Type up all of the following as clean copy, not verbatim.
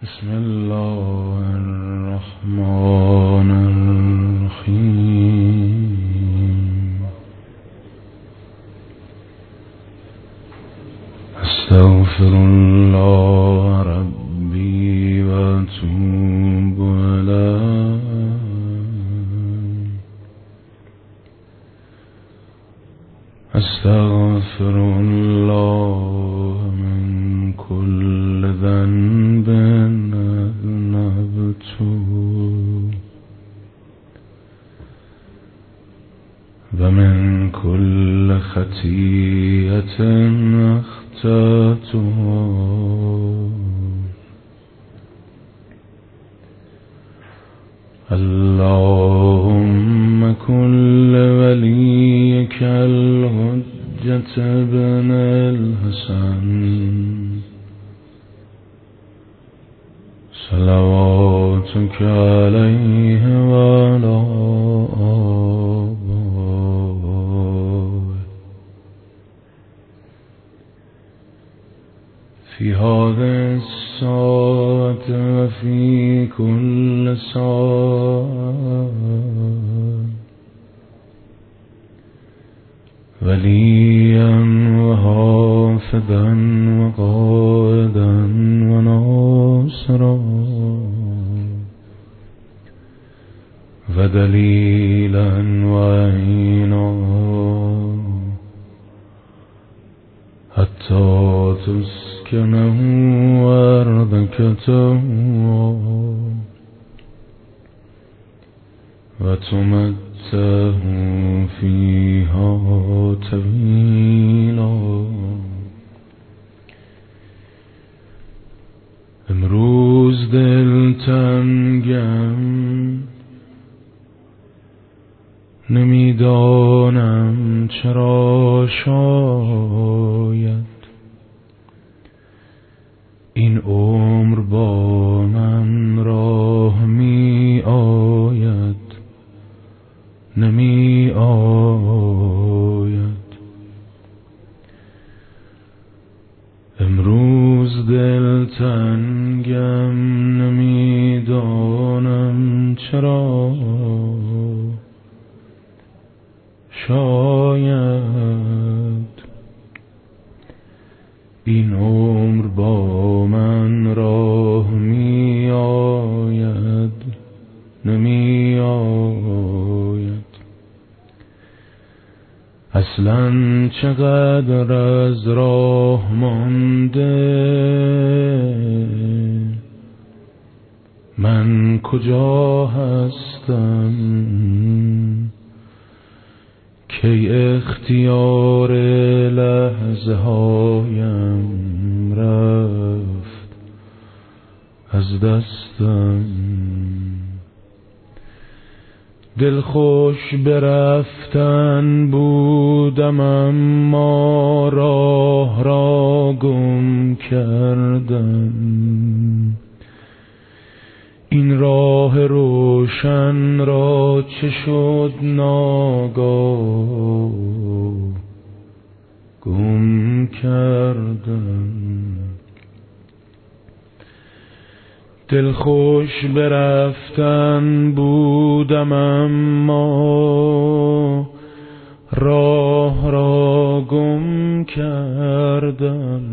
بسم الله الرحمن الرحیم. استغفر الله ربی و اتوب الیه. استغفر الله من كل ذنب أذنبته ومن كل خطيئة أخطأته اللهم كن لوليك الحجة بن الحسن صلواتك عليه وعلى آبائه في هذه الساعة وفي كل ساعة وليا وحافظا وقائدا وناصرا ودليلا وعينا حتى تسكنه أرضك طوعا وتمتعه فيها طويلا. امروز دلتنگم، نمیدانم چرا، شاید این عمر با من راه می آید نمی آید. امروز دلتنگم، نمیدانم چرا، شاید این عمر با من راه می آید نمی آید. اصلاً چقدر از راه مانده، من کجا هستم، کی اختیار لحظه هایم رفت از دستم. دل خوش برفتن بودم اما راه را گم کردم. این راه روشن را چه شد ناگاه گم کردم. دل خوش برفتن بودم اما راه را گم کردم.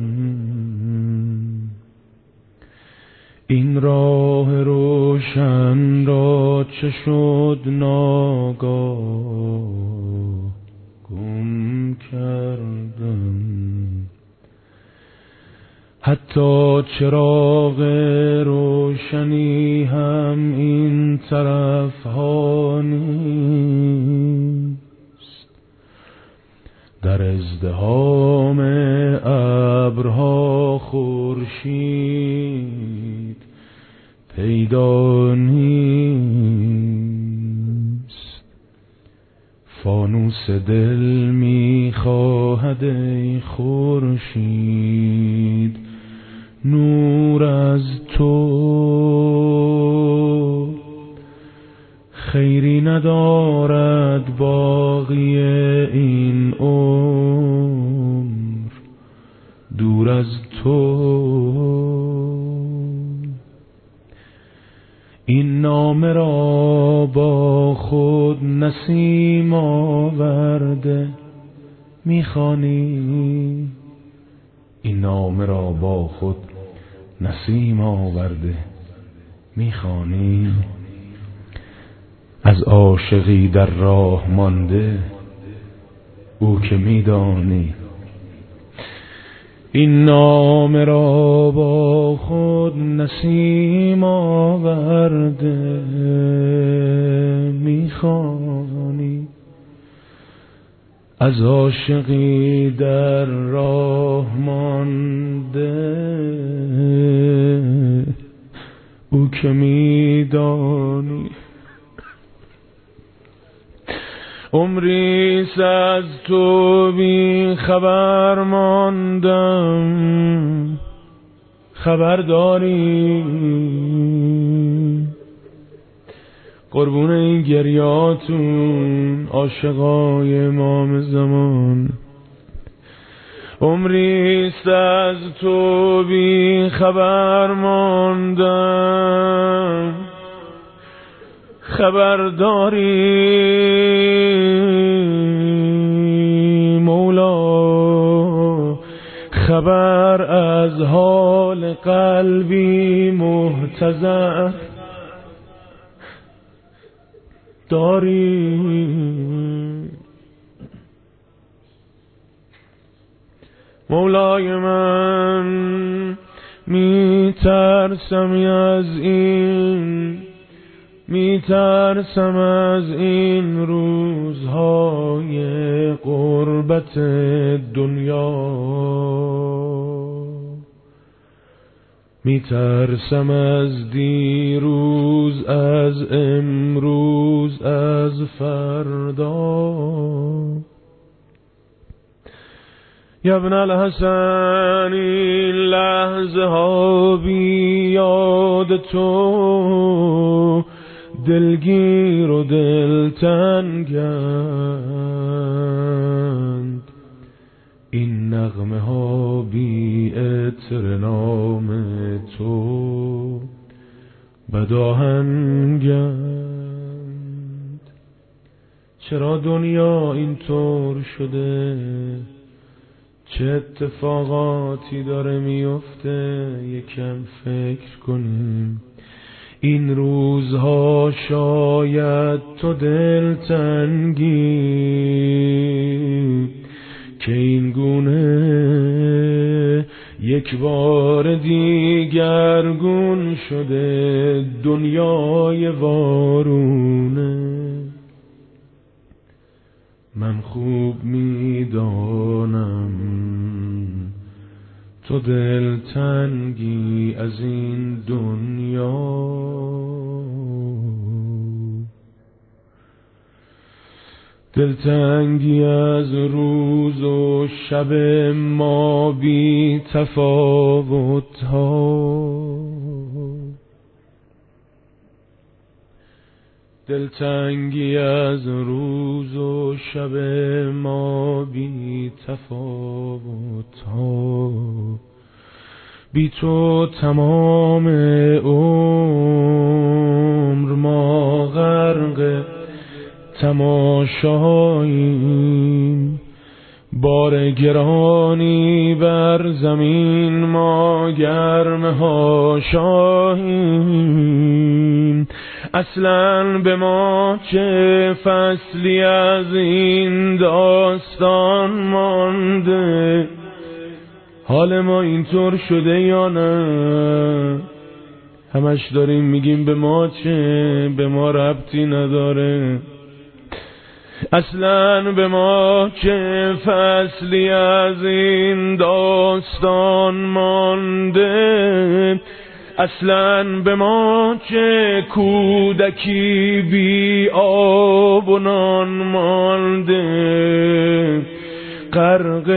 این راه روشن را چه شد ناگاه گم کردم. حتی چراغ روشنی هم این طرف ها نیست. در ازدحام ابرها خورشید پیدا نیست. فانوس دل می خواهد ای خورشید نور از تو. خیری ندارد باقی این عمر دور از تو. این نامه را با خود نسیم آورده میخوانی، این نامه را با خود نسیم آورده میخوانی. از عاشقی در راه مانده او که میدانی، این نامه را با خود نسیم آورده میخوانی. از عاشقی در راه مانده او که میدانی. عمریست از تو بی خبر ماندم، خبر داری؟ قربون این گریاتون عاشقای امام زمان. عمریست از تو بی خبر ماندم، خبر داری مولا؟ خبر از حال قلبی محتضر داری؟ مولای من میترسم از این روزهای غربت دنیا، میترسم از دیروز، از امروز، از فردا. یا ابن الحسن این لحظه ها بی یاد تو دلگیر و دلتنگند، این نغمه ها بی عطر نام تو بداهنگند. چرا دنیا اینطور شده؟ چه اتفاقاتی داره میفته؟ یکم فکر کنیم. این روزها شاید تو دلتنگی که این گونه یک بار دیگرگون شده دنیای وارونه. من خوب میدانم تو دلتنگی از این دنیا، دلتنگی از روز و شب ما بی تفاوت ها، دلتنگی از روز و شب ما بی تفاوت ها. بی تو تمام عمر ما غرق تماشاییم، بار گرانی بر زمین ما گرم حاشاییم. اصلاً به ما چه فصلی از این داستان مانده؟ حال ما اینطور شده یا نه؟ همش داریم میگیم به ما چه، به ما ربطی نداره. اصلاً به ما چه فصلی از این داستان مانده؟ اصلاً به ما چه کودکی بی آب و نان مانده؟ غرق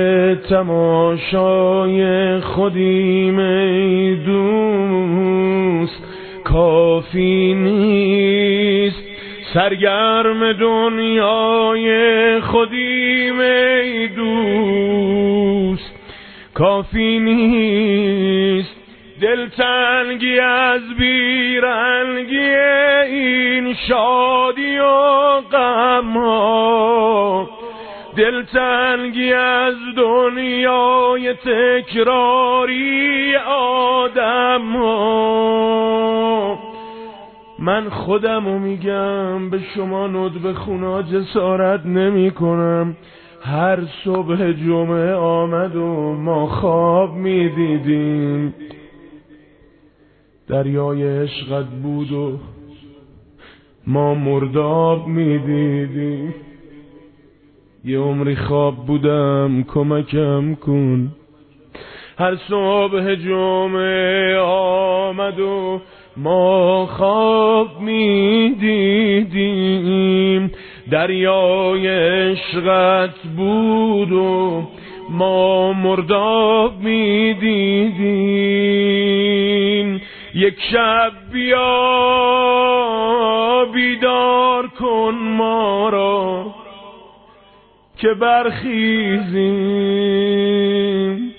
تماشای خودیم ای دوست، کافی نیست سرگرم دنیای خودیم ای دوست، کافی نیست دلتنگی از بیرنگی این شادی و غم ها، دلتنگی از دنیای تکراری آدم ها. من خودمو میگم به شما ندب خونا جسارت نمی کنم. هر صبح جمعه آمد و ما خواب میدیدیم، دریای عشقت بود و ما مرداب میدیدیم. یه عمری خواب بودم کمکم کن. هر صبح جمعه آمد و ما خواب میدیدیم، دریای عشقت بود و ما مرداب میدیدیم. یک شب بیا بیدار کن ما را که برخیزیم.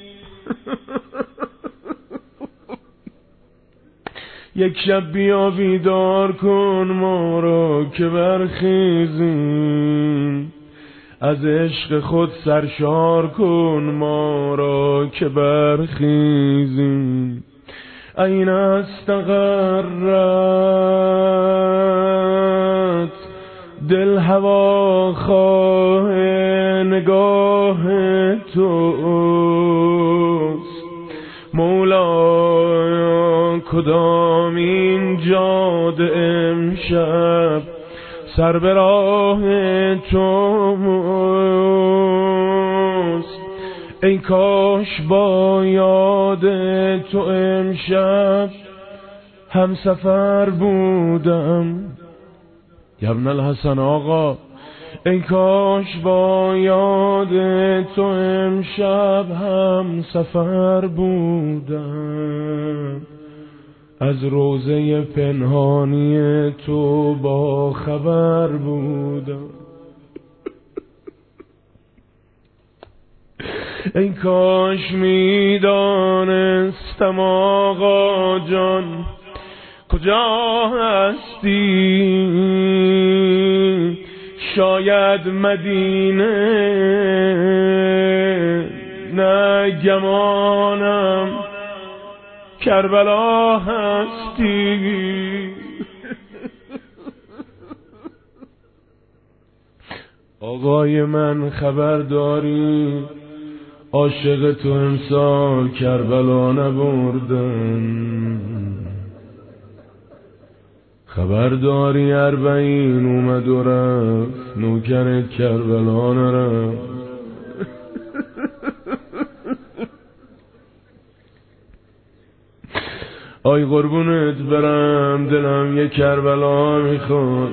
یک شب بیا بیدار کن ما را که برخیزیم. از عشق خود سرشار کن ما را که برخیزیم. این استقرت دل هوا خواه نگاه توست مولا. کدام این جاده امشب سر به راه توست. ای کاش با یاد تو امشب هم سفر بودم. ابن الحسن آقا، ای کاش با یاد تو امشب هم سفر بودم. از روضه پنهانی تو با خبر بودم. ای کاش میدانستم آقا جان کجا هستی. شاید مدینه نه گمانم کربلا هستی. آقای من خبر داری عاشق تو امسال کربلا نبردن. خبر داری 40 اومد و رفت نوکرت کربلا نرفت. آی قربونت برم دلم یه کربلا میخواد.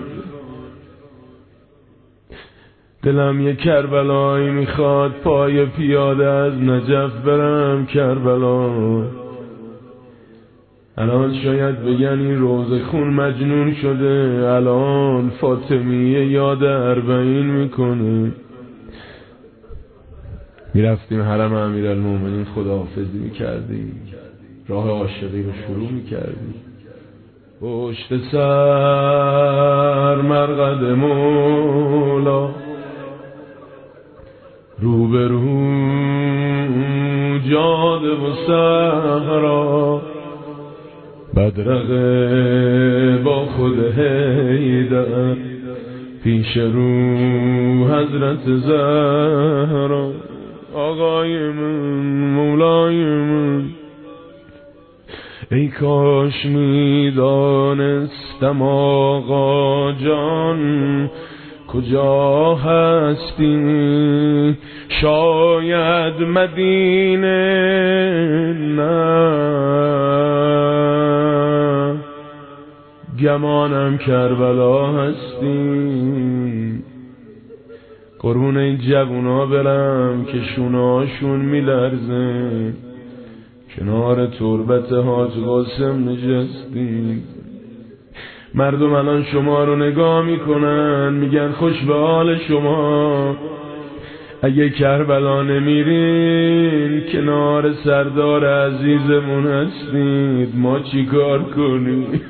دلم یه کربلایی میخواد پای پیاده از نجف برم کربلا. الان شاید بگن این روضه خون مجنون شده، الان فاطمیه یاد 40 میکنه. میرفتیم حرم امیرالمومنین خداحافظی میکردیم، راه عاشقی رو شروع میکردیم. پشت سر مرقد مولا روبرو جاده و صحرا. بدرقه با خود حیدر پیش رو حضرت زهرا. آقای من مولای من، ای کاش میدانستم آقا جان کجا هستی. شاید مدینه نه گمانم کربلا هستی. قربون این جوونا برم که شونهاشون میلرزه کنار تربت حاج قاسم نشستیم. مردم الان شما رو نگاه میکنن میگن خوش به حال شما. اگه کربلا نمیرین کنار سردار عزیزمون هستید، ما چی کار کنیم؟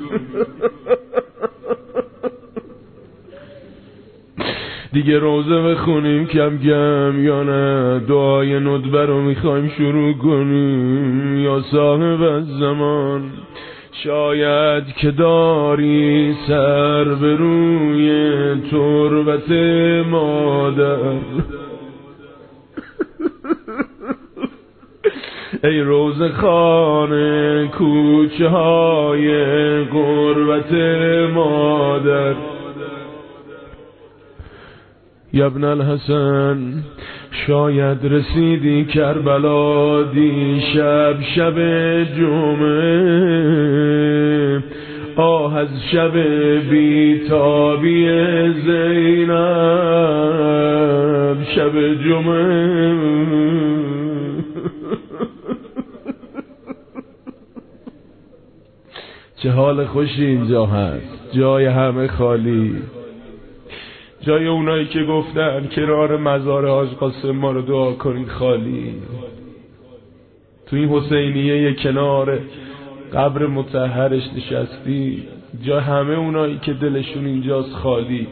دیگه روزه بخونیم کم کم یا نه دعای ندبه رو میخوایم شروع کنیم؟ یا صاحب الزمان شاید که داری سر به روی تربت مادر. ای روزه خانه کوچه های غربت مادر. یا ابن الحسن شاید رسیدی کربلا دیشب شب جمعه، آه از شب بیتابی زینب شب جمعه. چه حال خوشی اینجا هست، جای همه خالی، جای اونایی که گفتن کنار مزار حاج قاسم ما رو دعا کنید خالی. تو این حسینیه کنار قبر مطهرش نشستی، جای همه اونایی که دلشون اینجاست خالی.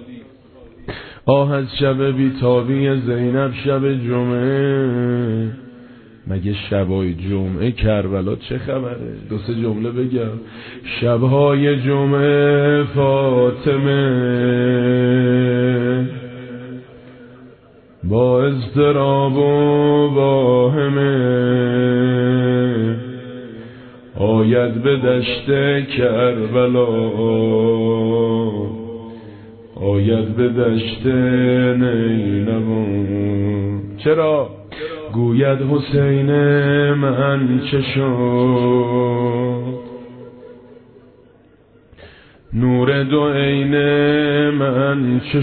آه از شب بیتابی زینب شب جمعه. مگه شبای جمعه کربلا چه خبره؟ دو سه جمله بگم. شبهای جمعه فاطمه با اضطراب و واهمه آید به دشت کربلا، آید به دشت نینوا. چرا؟ گوید حسین من چه شد، نور دو عین من چه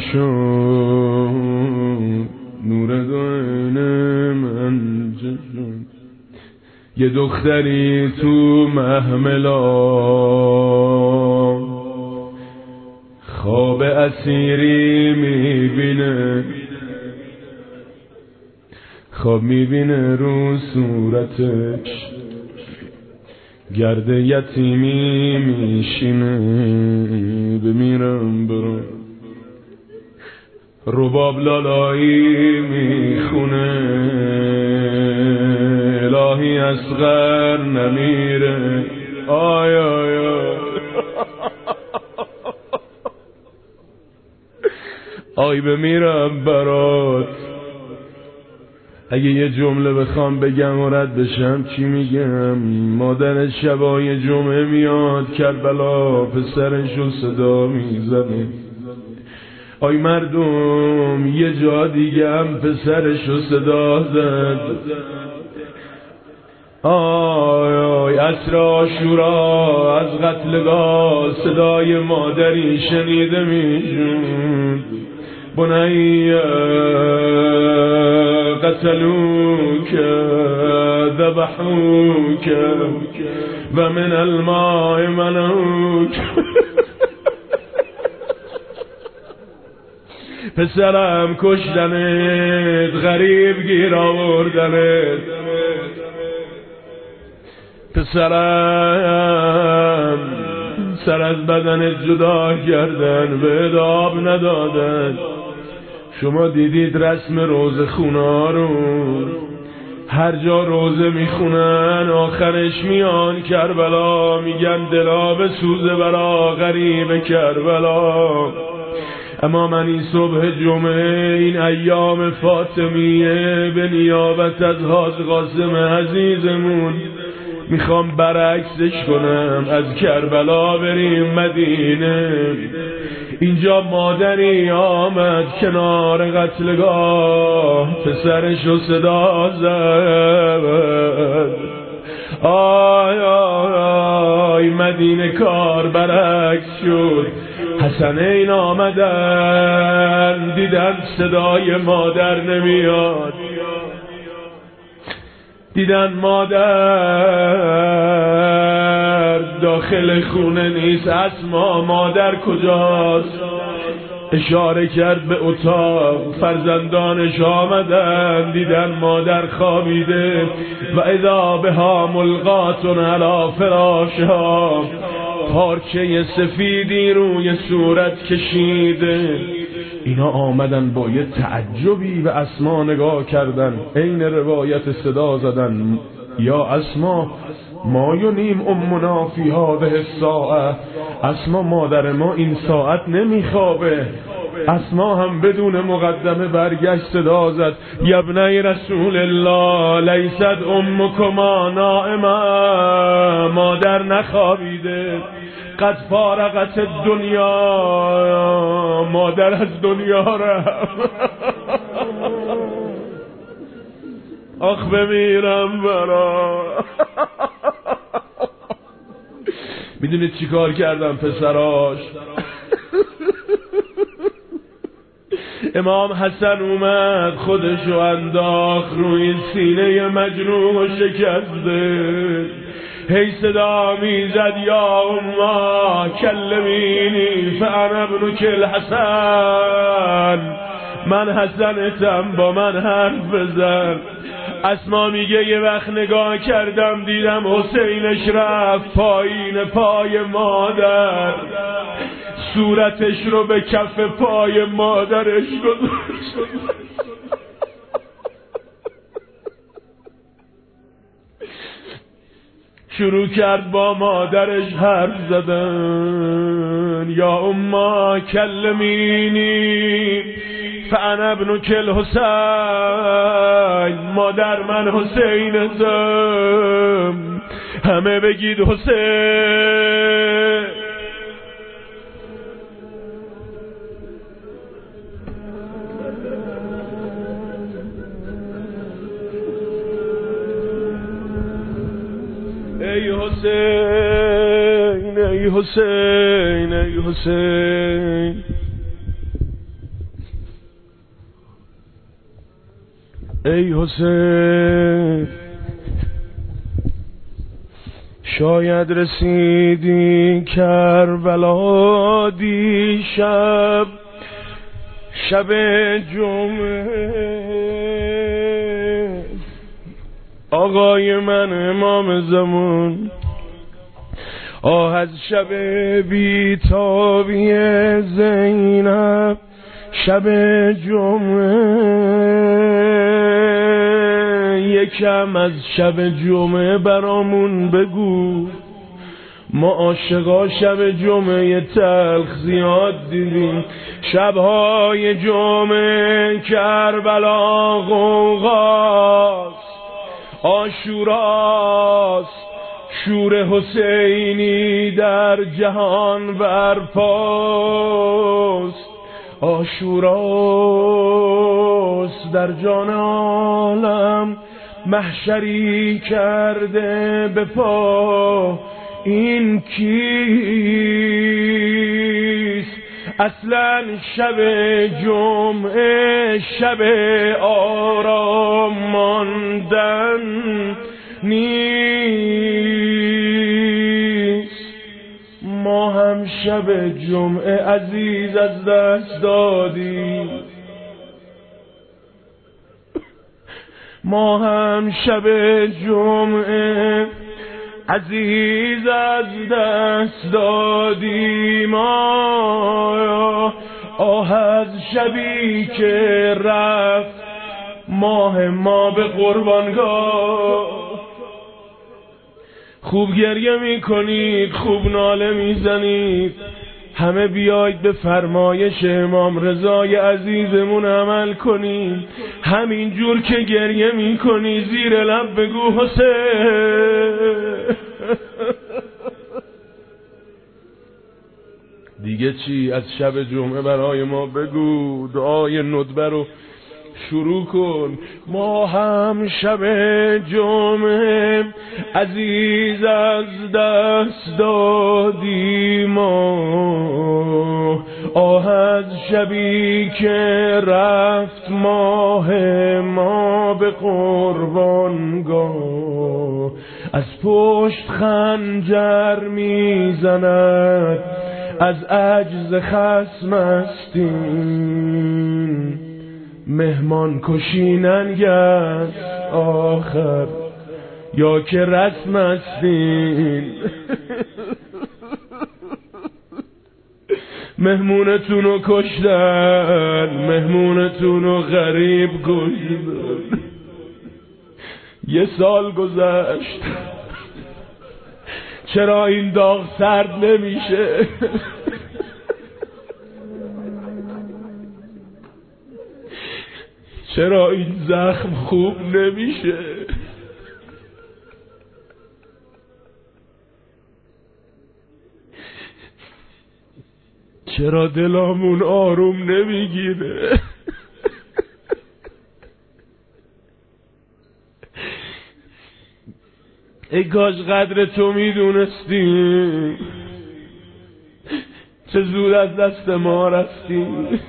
شد، نور دو عین من چه شد. یه دختری تو محملا خواب اسیری میبینه، خواب میبینه رو صورتش گرد یتیمی میشینه. بمیرم برو رباب لالایی میخونه، الهی اصغر نمیره. آی آی آی آی بمیرم برات. اگه یه جمله بخوام بگم و رد بشم چی میگم؟ مادر شبای جمعه میاد کربلا، پسرشو صدا میزنه. آی مردم یه جا دیگه هم پسرشو صدا زد. آی آی عصر عاشورا از قتلگاه صدای مادری شنیده میشد. بنی قتلوك ذبحوك و من الماء منوك. پسرم کشتنت، غریب گیر آوردنت. پسرم سر از بدنت جدا کردن، به آب ندادن. شما دیدید رسم روزه خونا رو، هر جا روزه میخونن آخرش میان کربلا، میگن دلا به سوزه برا غریب کربلا. اما من این صبح جمعه این ایام فاطمیه به نیابت از حاج قاسم عزیزمون میخوام برعکسش کنم، از کربلا بریم مدینه. اینجا مادری آمد کنار قتلگاه، پسرشو صدا زد. آی آی آی مدینه کار برعکس شد. حسنین آمدن دیدن صدای مادر نمیاد، دیدن مادر داخل خونه نیست. اسما مادر کجاست؟ اشاره کرد به اتاق. فرزندانش آمدن دیدن مادر خوابیده و اذا بها ملقات علی فراشها، پارچه سفیدی روی صورت کشیده. اینا آمدن با یه تعجبی به اسما نگاه کردن، عین روایت صدا زدن یا اسما ما ینیم امنا فی هذه الساعه، اسما مادر ما این ساعت نمیخوابه. اسما هم بدون مقدمه برگشت صدا زد یا ابنی رسول الله لیست امکما نائما، مادر نخوابیده، قد فارقت الدنیا، مادر از دنیا رفت. آخ بمیرم برا. میدونید چی کار کردن پسراش؟ امام حسن اومد خودشو انداخت روی سینه مجروح و شکسته، هی صدا میزد یا اما کلمینی فانا ابنک الحسن، من حسنتم با من حرف بزن. اسما میگه یه وقت نگاه کردم دیدم حسینش رفت پایین پای مادر، صورتش رو به کف پای مادرش گذاشت. شروع کرد با مادرش حرف زدن یا اما کلمینی فانا ابنک الحسین، مادر من حسینتم، همه بگید حسین. ای حسین ای حسین ای حسین، ای حسین، شاید رسیدی کربلا دیشب، شب جمعه، آقای من امام زمان، آه از شب بیتابی زینب، شب جمعه، یکم از شب جمعه برامون بگو. ما عاشقا شب جمعه تلخ زیاد دیدیم، شبهای جمعه کربلا غوغاست، عاشوراست، شور حسینی در جهان برپاست، عاشوراست در جان عالم محشری کرده به پا. این کیست؟ اصلا شب جمعه شب آرام ماندن نیست. ما هم شب جمعه عزیز از دست دادیم، ما هم شب جمعه عزیز از دست دادیم. آه از شبی که رفت ماه ما به قربانگاه. خوب گریه میکنید، خوب ناله میزنید، همه بیاید به فرمایش امام رضای عزیزمون عمل کنید. همین جور که گریه میکنی زیر لب بگو حسین. دیگه چی؟ از شب جمعه برای ما بگو، دعای ندبه رو شروع کن. ما هم شب جمعه عزیز از دست دادیم، آه از شبی که رفت ماه ما به قربانگاه. از پشت خنجر میزند از عجز خصم استین، مهمان کشی ننگ است آخر یا که رسم استین. مهمونتونو کشتن، مهمونتونو غریب کشتن. 1 سال گذشت، چرا این داغ سرد نمیشه؟ چرا این زخم خوب نمیشه؟ چرا دلامون آروم نمیگیره؟ ای کاش قدر تو میدونستی، چه زود از دست ما رفتی.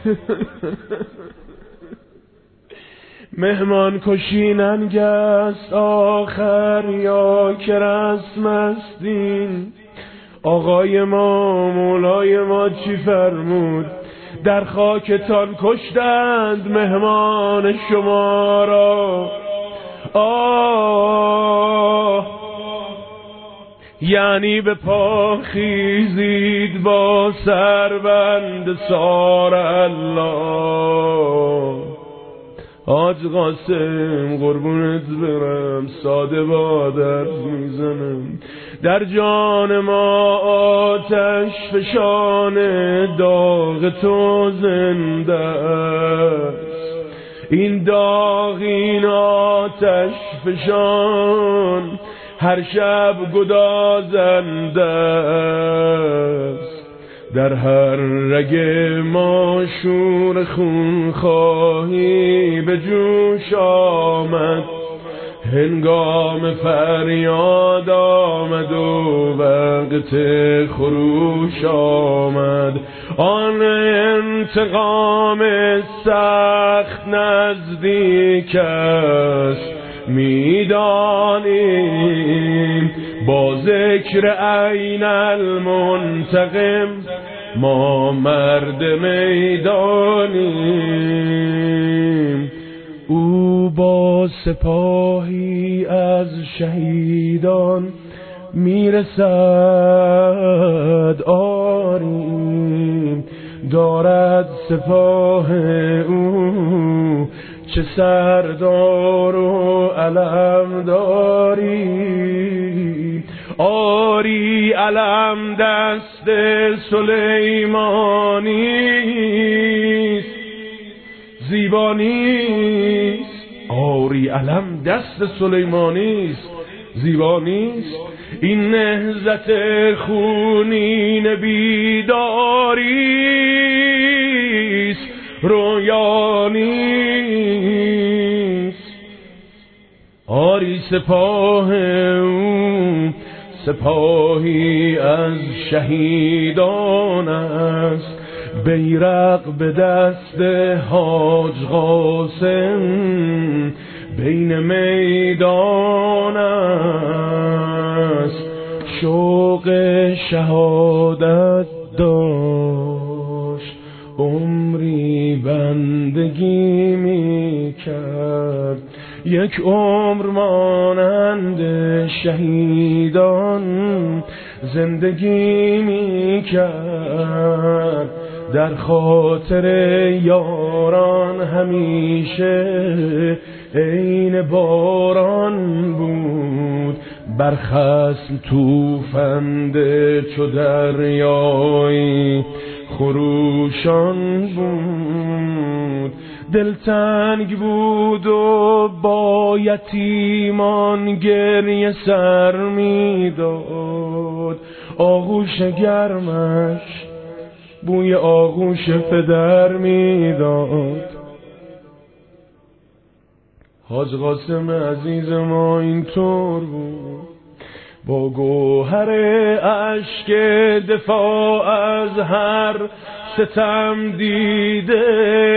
مهمان کشی ننگ است آخر یا که رسم استین. آقای ما مولای ما چی فرمود؟ در خاکتان کشتند مهمان شما را. یعنی به پا خیزید با سربند سار الله. حاج قاسم قربونت برم، ساده بادر میزنم. در جان ما آتش فشان داغ تو زنده است. این داغ این آتش فشان هر شب گدازنده است. در هر رگ ما شور خون خواهی به جوش آمد. هنگام فریاد آمد و وقت خروش آمد. آن انتقام سخت نزدیک است میدانیم. با ذکر عین المنتقم ما مرد میدانیم. او با سپاهی از شهیدان میرسد آریم. دارد سپاه او چه سردار و علم داری. آری علم دست سلیمانیست زیبانیست. آری علم دست سلیمانیست زیبانیست. این نهضت خونین بیداریست رویانیست. آری سپاه او سپاهی از شهیدان است. بیرق به دست حاج قاسم بین میدان است. شوق شهادت داشت عمری بندگی می کرد. 1 عمر مانند شهیدان زندگی می کرد. در خاطر یاران همیشه عین باران بود. بر خصم توفنده چو دریایی خروشان بود. دلتنگ بود و با یتیمان گریه سر میداد. آغوش گرمش بوی آغوش پدر میداد. حاج قاسم عزیز ما اینطور بود، با گوهر اشک دفاع از هر ستم دیده.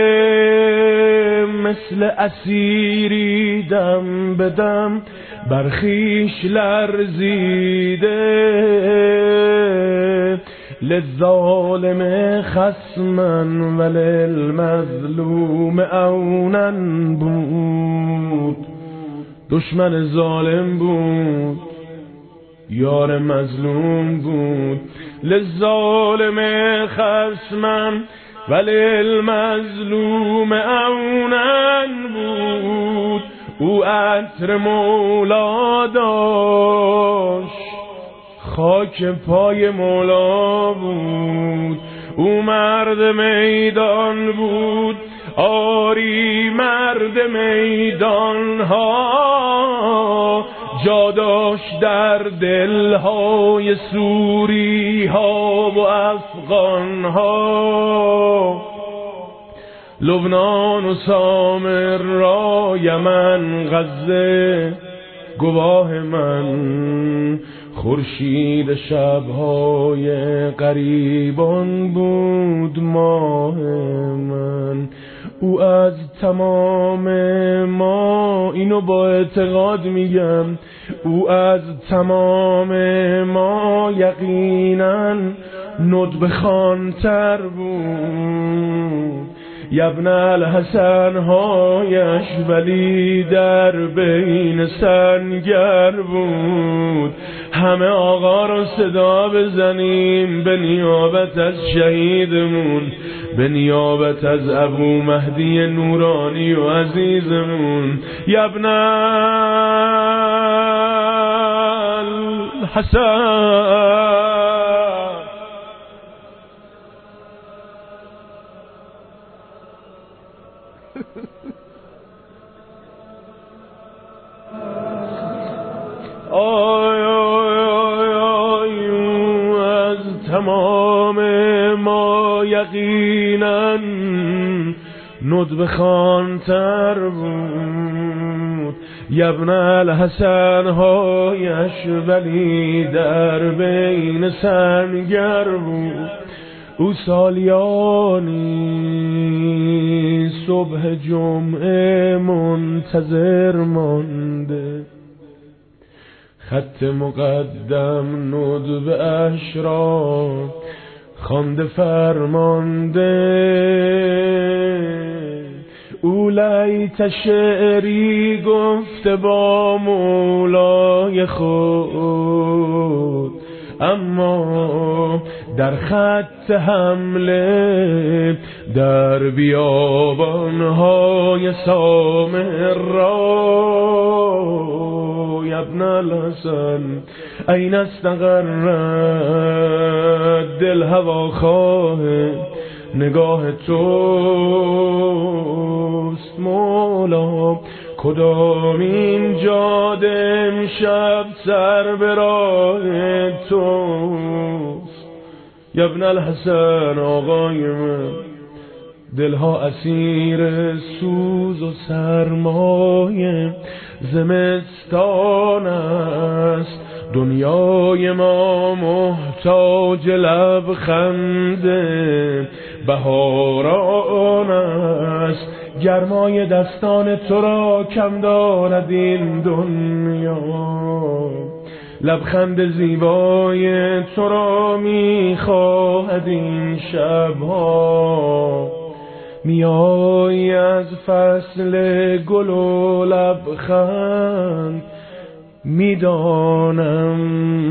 مثل اسیری دم به دم بر خویش لرزیده. للظالم خصما وللمظلوم عونا بود. دشمن ظالم بود، یار مظلوم بود. للظالم خصما وللمظلوم عونا بود. او عطر مولا داشت، خاک پای مولا بود. او مرد میدان بود، آری مرد میدان ها. جا داشت در دلهای سوری ها و افغان ها. لبنان و سامرا، یمن، غزه گواه من. خورشید شبهای غریبان بود ماه من. او از تمام ما، اینو با اعتقاد میگم، او از تمام ما یقینا ندبه خوان‌تر بود. یبن الحسن هایش ولی در بین سنگر بود. همه آقا رو صدا بزنیم به نیابت از شهیدمون، به نیابت از ابو مهدی نورانی و عزیزمون. یبن الحسن آی آی آی آی. از تمام ما یقینا ندبه خوان‌تر بود. یبن الحسن هایش ولی در بین سنگر بود. او سالیانی صبح جمعه منتظر مانده، خط مقدم ندبه اش را خوانده فرمانده. او لیت شعری گفته با مولای خود، اما در خط حمله در بیابانهای سامرا. ابن الحسن این استقرت دل هواخواه نگاه توست مولا. کدامین جاده امشب سر به راه توست. ابن الحسن آقای من، دلها اسیر سوز و سرمایه زمستان است. دنیای ما محتاج لبخند بهاران است. گرمای دستان تو را کم دارد این دنیا، لبخند زیبای تو را میخواهد این شبها. میایی از فصل گل و لبخند، میدانم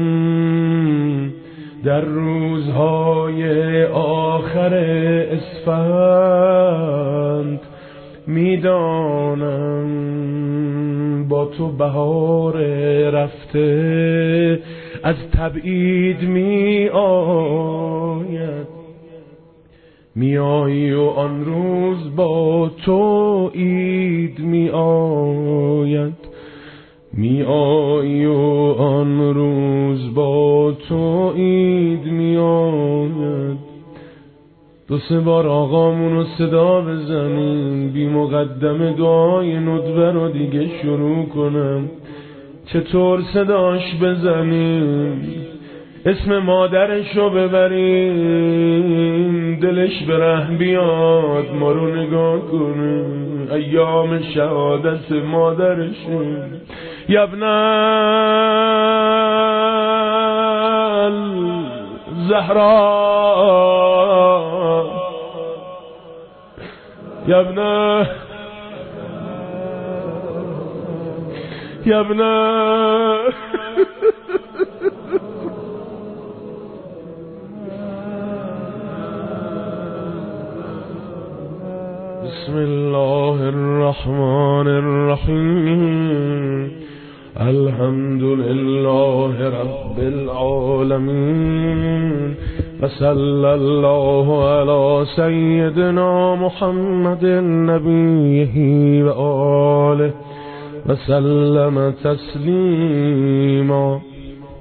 در روزهای آخر اسفند، میدانم با تو بهار رفته از تبعید می آید. میایی و آن روز با تو عید می آید. میایی و آن روز با تو عید می آید. دو سه بار آقامونو صدا بزنیم، بی مقدم دعای ندبه رو دیگه شروع کنم. چطور صداش بزنیم؟ اسم مادرشو ببریم، دلش به ره بیاد ما رو نگاه کنه. ایام شهادت مادرشون. یبن الزهراء يا ابن بسم الله الرحمن الرحيم الحمد لله رب العالمين وصلى الله على سيدنا محمد نبيه وآله وسلم تسليما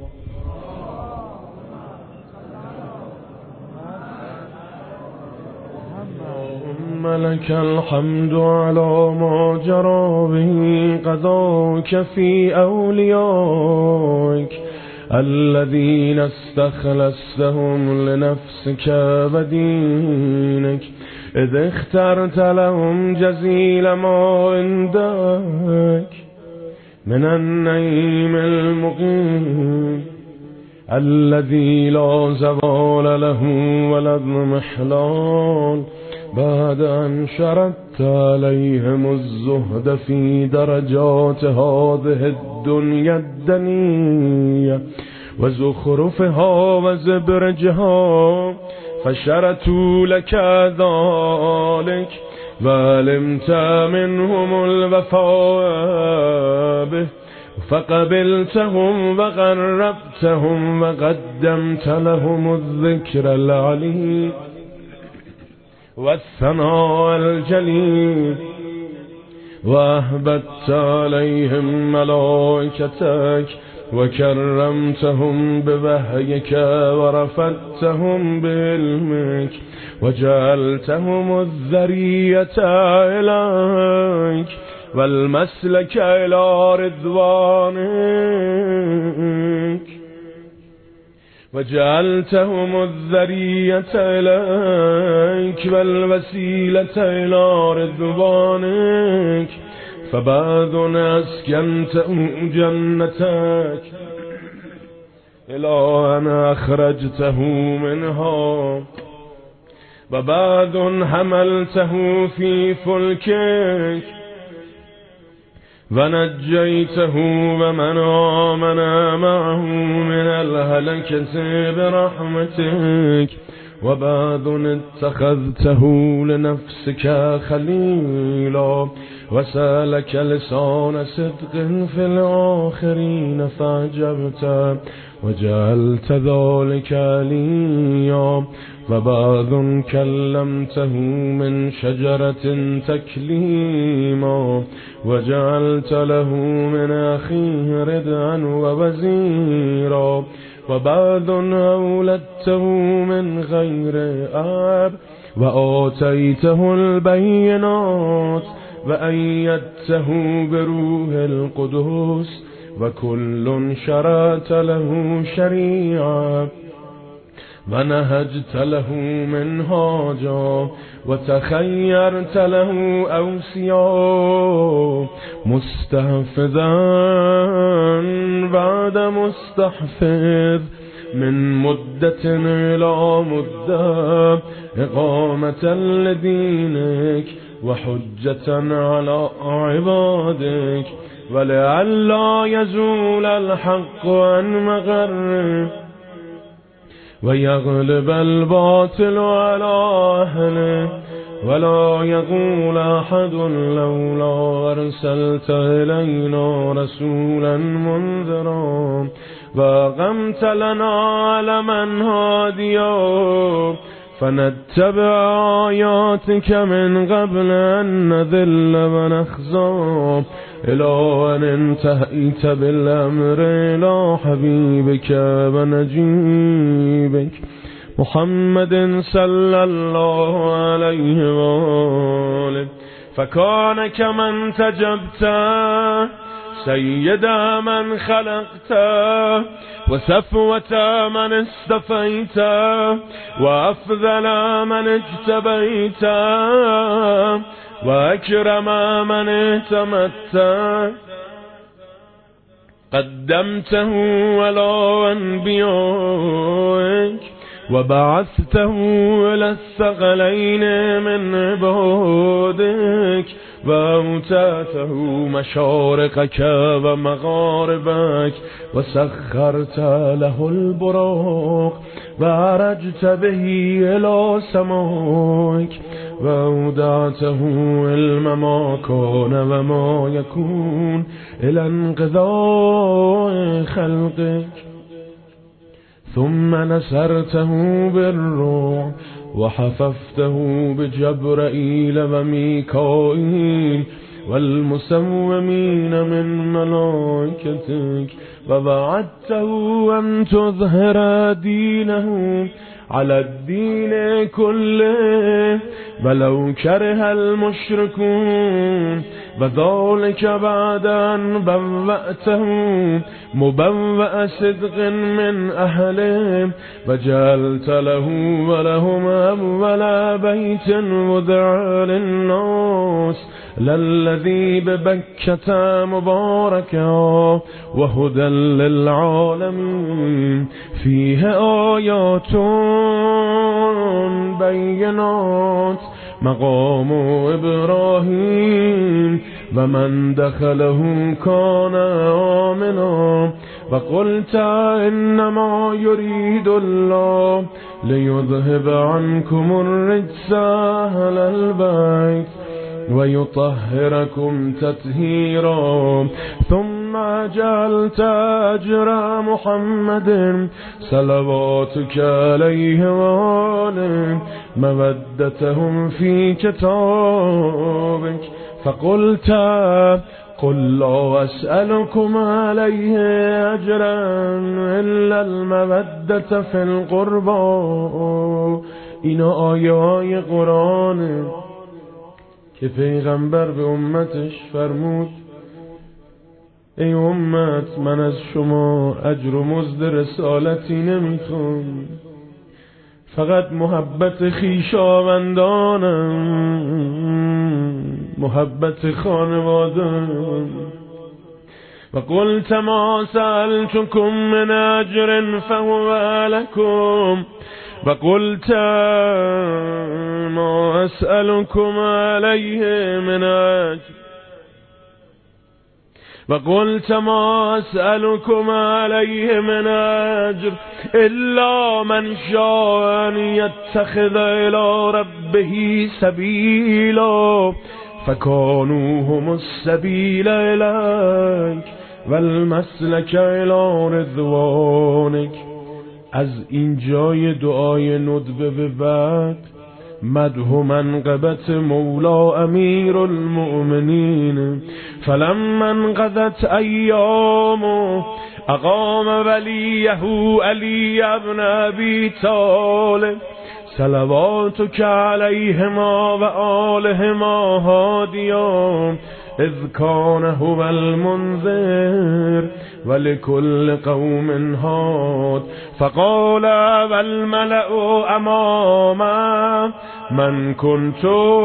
لك الحمد على ما جرى به قضاك في أوليائك الذين استخلصتهم لنفسك ودينك إذ اخترت لهم جزيل ما عندك من النعيم المقيم الذي لا زوال له ولا اضمحلال بعد أن شردت عليهم الزهد في درجات هذه الدنيا الدنية وزخرفها وزبرجها فشرتوا لك ذلك وعلمت منهم الوفاء به فقبلتهم وقربتهم وقدمت لهم الذكر العلي والثناء الجليل وأهبت عليهم ملائكتك وكرمتهم بوحيك ورفعتهم بعلمك وجعلتهم الذرية إليك والمسلك إلى رضوانك وجعلتهم الذرية إليك والوسيلة إلى رضوانك فبعد أسكنته جنتك إلى أن أخرجته منها وبعد حملته في فلكك ونجيته ومن آمن معه من الهلكة برحمتك وبعد اتخذته لنفسك خليلا وسالك لسان صدق في الآخرين فعجبت وجعلت ذلك عليا وبعد كلمته من شجرة تكليما وجعلت له من أخيه ردعا ووزيرا وبعد أولدته من غير أب وآتيته البينات وأيدته بروح القدس وكل شرعت له شريعة ونهجت له منهاجا وتخيرت له أوصيا مستحفظا بعد مستحفظ من مدة إلى مدة إقامة لدينك وحجة على عبادك ولئلا يزول الحق عن مغره ويغلب الباطل على أهله ولا يقول أحد لولا أرسلت إلينا رسولا منذرا وأقمت لنا علما هاديا فنتبع آياتك من قبل أن نذل ونخزى إلى أن انتهيت بالأمر إلى حبيبك ونجيبك محمد صلى الله عليه وآله فكان كمن تجبت سيد من خلقت وسفوة من استفيت وأفضل من اجتبيت وأكرم من اهتمت قدمته على أنبيائك وبعثته إلى الثقلين من عبادك وأوتاته مشارقك ومغاربك وسخرت له البراق وعرجت به إلى سمائك وأودعته علم ما كان وما يكون إلى انقضاء خلقك ثم نصرته بالروح وحففته بجبرائيل وميكائيل والمسومين من ملائكتك ووعدته أن تظهر دينه على الدين كله ولو كره المشركون وذلك بعد أن بوأته مبوأ صدق من أهله وجعلت له ولهم أول بيت وضع للناس للذي ببكة مباركا وهدى للعالمين فيه آيات بينات مقام إبراهيم ومن دخله كان آمنا وقلت إنما يريد الله ليذهب عنكم الرجس أهل البيت ويطهركم تطهيرا ثم جعلت أجر محمد صلواتك عليه وآله مودتهم في كتابك فقلت قل لا أسألكم عليه أجرا إلا المودة في القربى. این آیه قرآن که پیغمبر به امتش فرمود ای امت من از شما اجر و مزد رسالتی نمیخوام، فقط محبت خویشاوندانم، محبت خانوادم. و قلت ما سألتكم من اجر فهو لكم و قلت ما اسألكم عليه من اجر و قلت ما اسألكم عليه من اجر الا من شاء ان يتخذ الى ربه سبيلا فكانوا هم السبيل اليك والمسلك الى رضوانك. از این جای دعای ندبه به بعد مدح و منقبت مولا امیر المؤمنین. فلما انقضت ایامه اقام ولیه علی ابن ابی طالب صلواتک علیهما و آلهما هادیا اذ کان هو المنذر ولكل قوم هاد. فقال والملأ اماما من كنت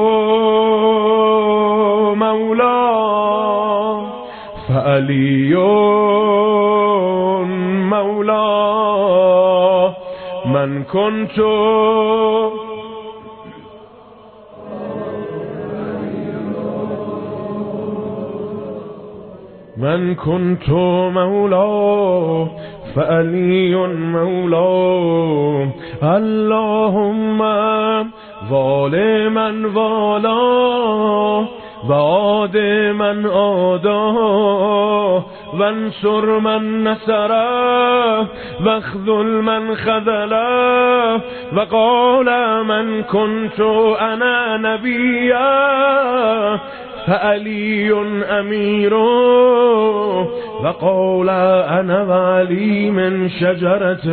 مولا فعلي مولا من كنت مولا فعلي مولا. اللهم وال من والا وعاد من عادا وانصر من نصره واخذل من خذله. وقال من كنت انا نبيا فعلي امير وقال انا وعلي من شجرة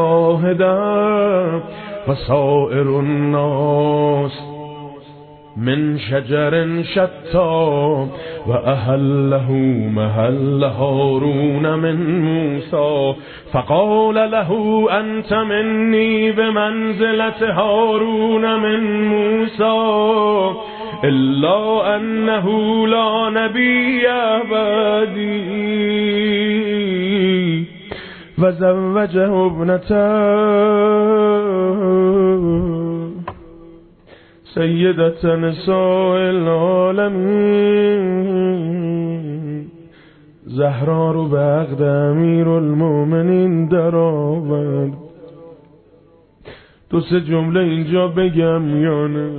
واحدة وسائر الناس من شجر شتى وأهله محل هارون من موسى. فقال له أنت مني بمنزلة هارون من موسى إلا أنه لا نبي بعدي و زوجه ابنته سیدت نساء العالمین. زهرا رو به عقد امیرالمومنین در آورد. دو سه جمله اینجا بگم یا نه؟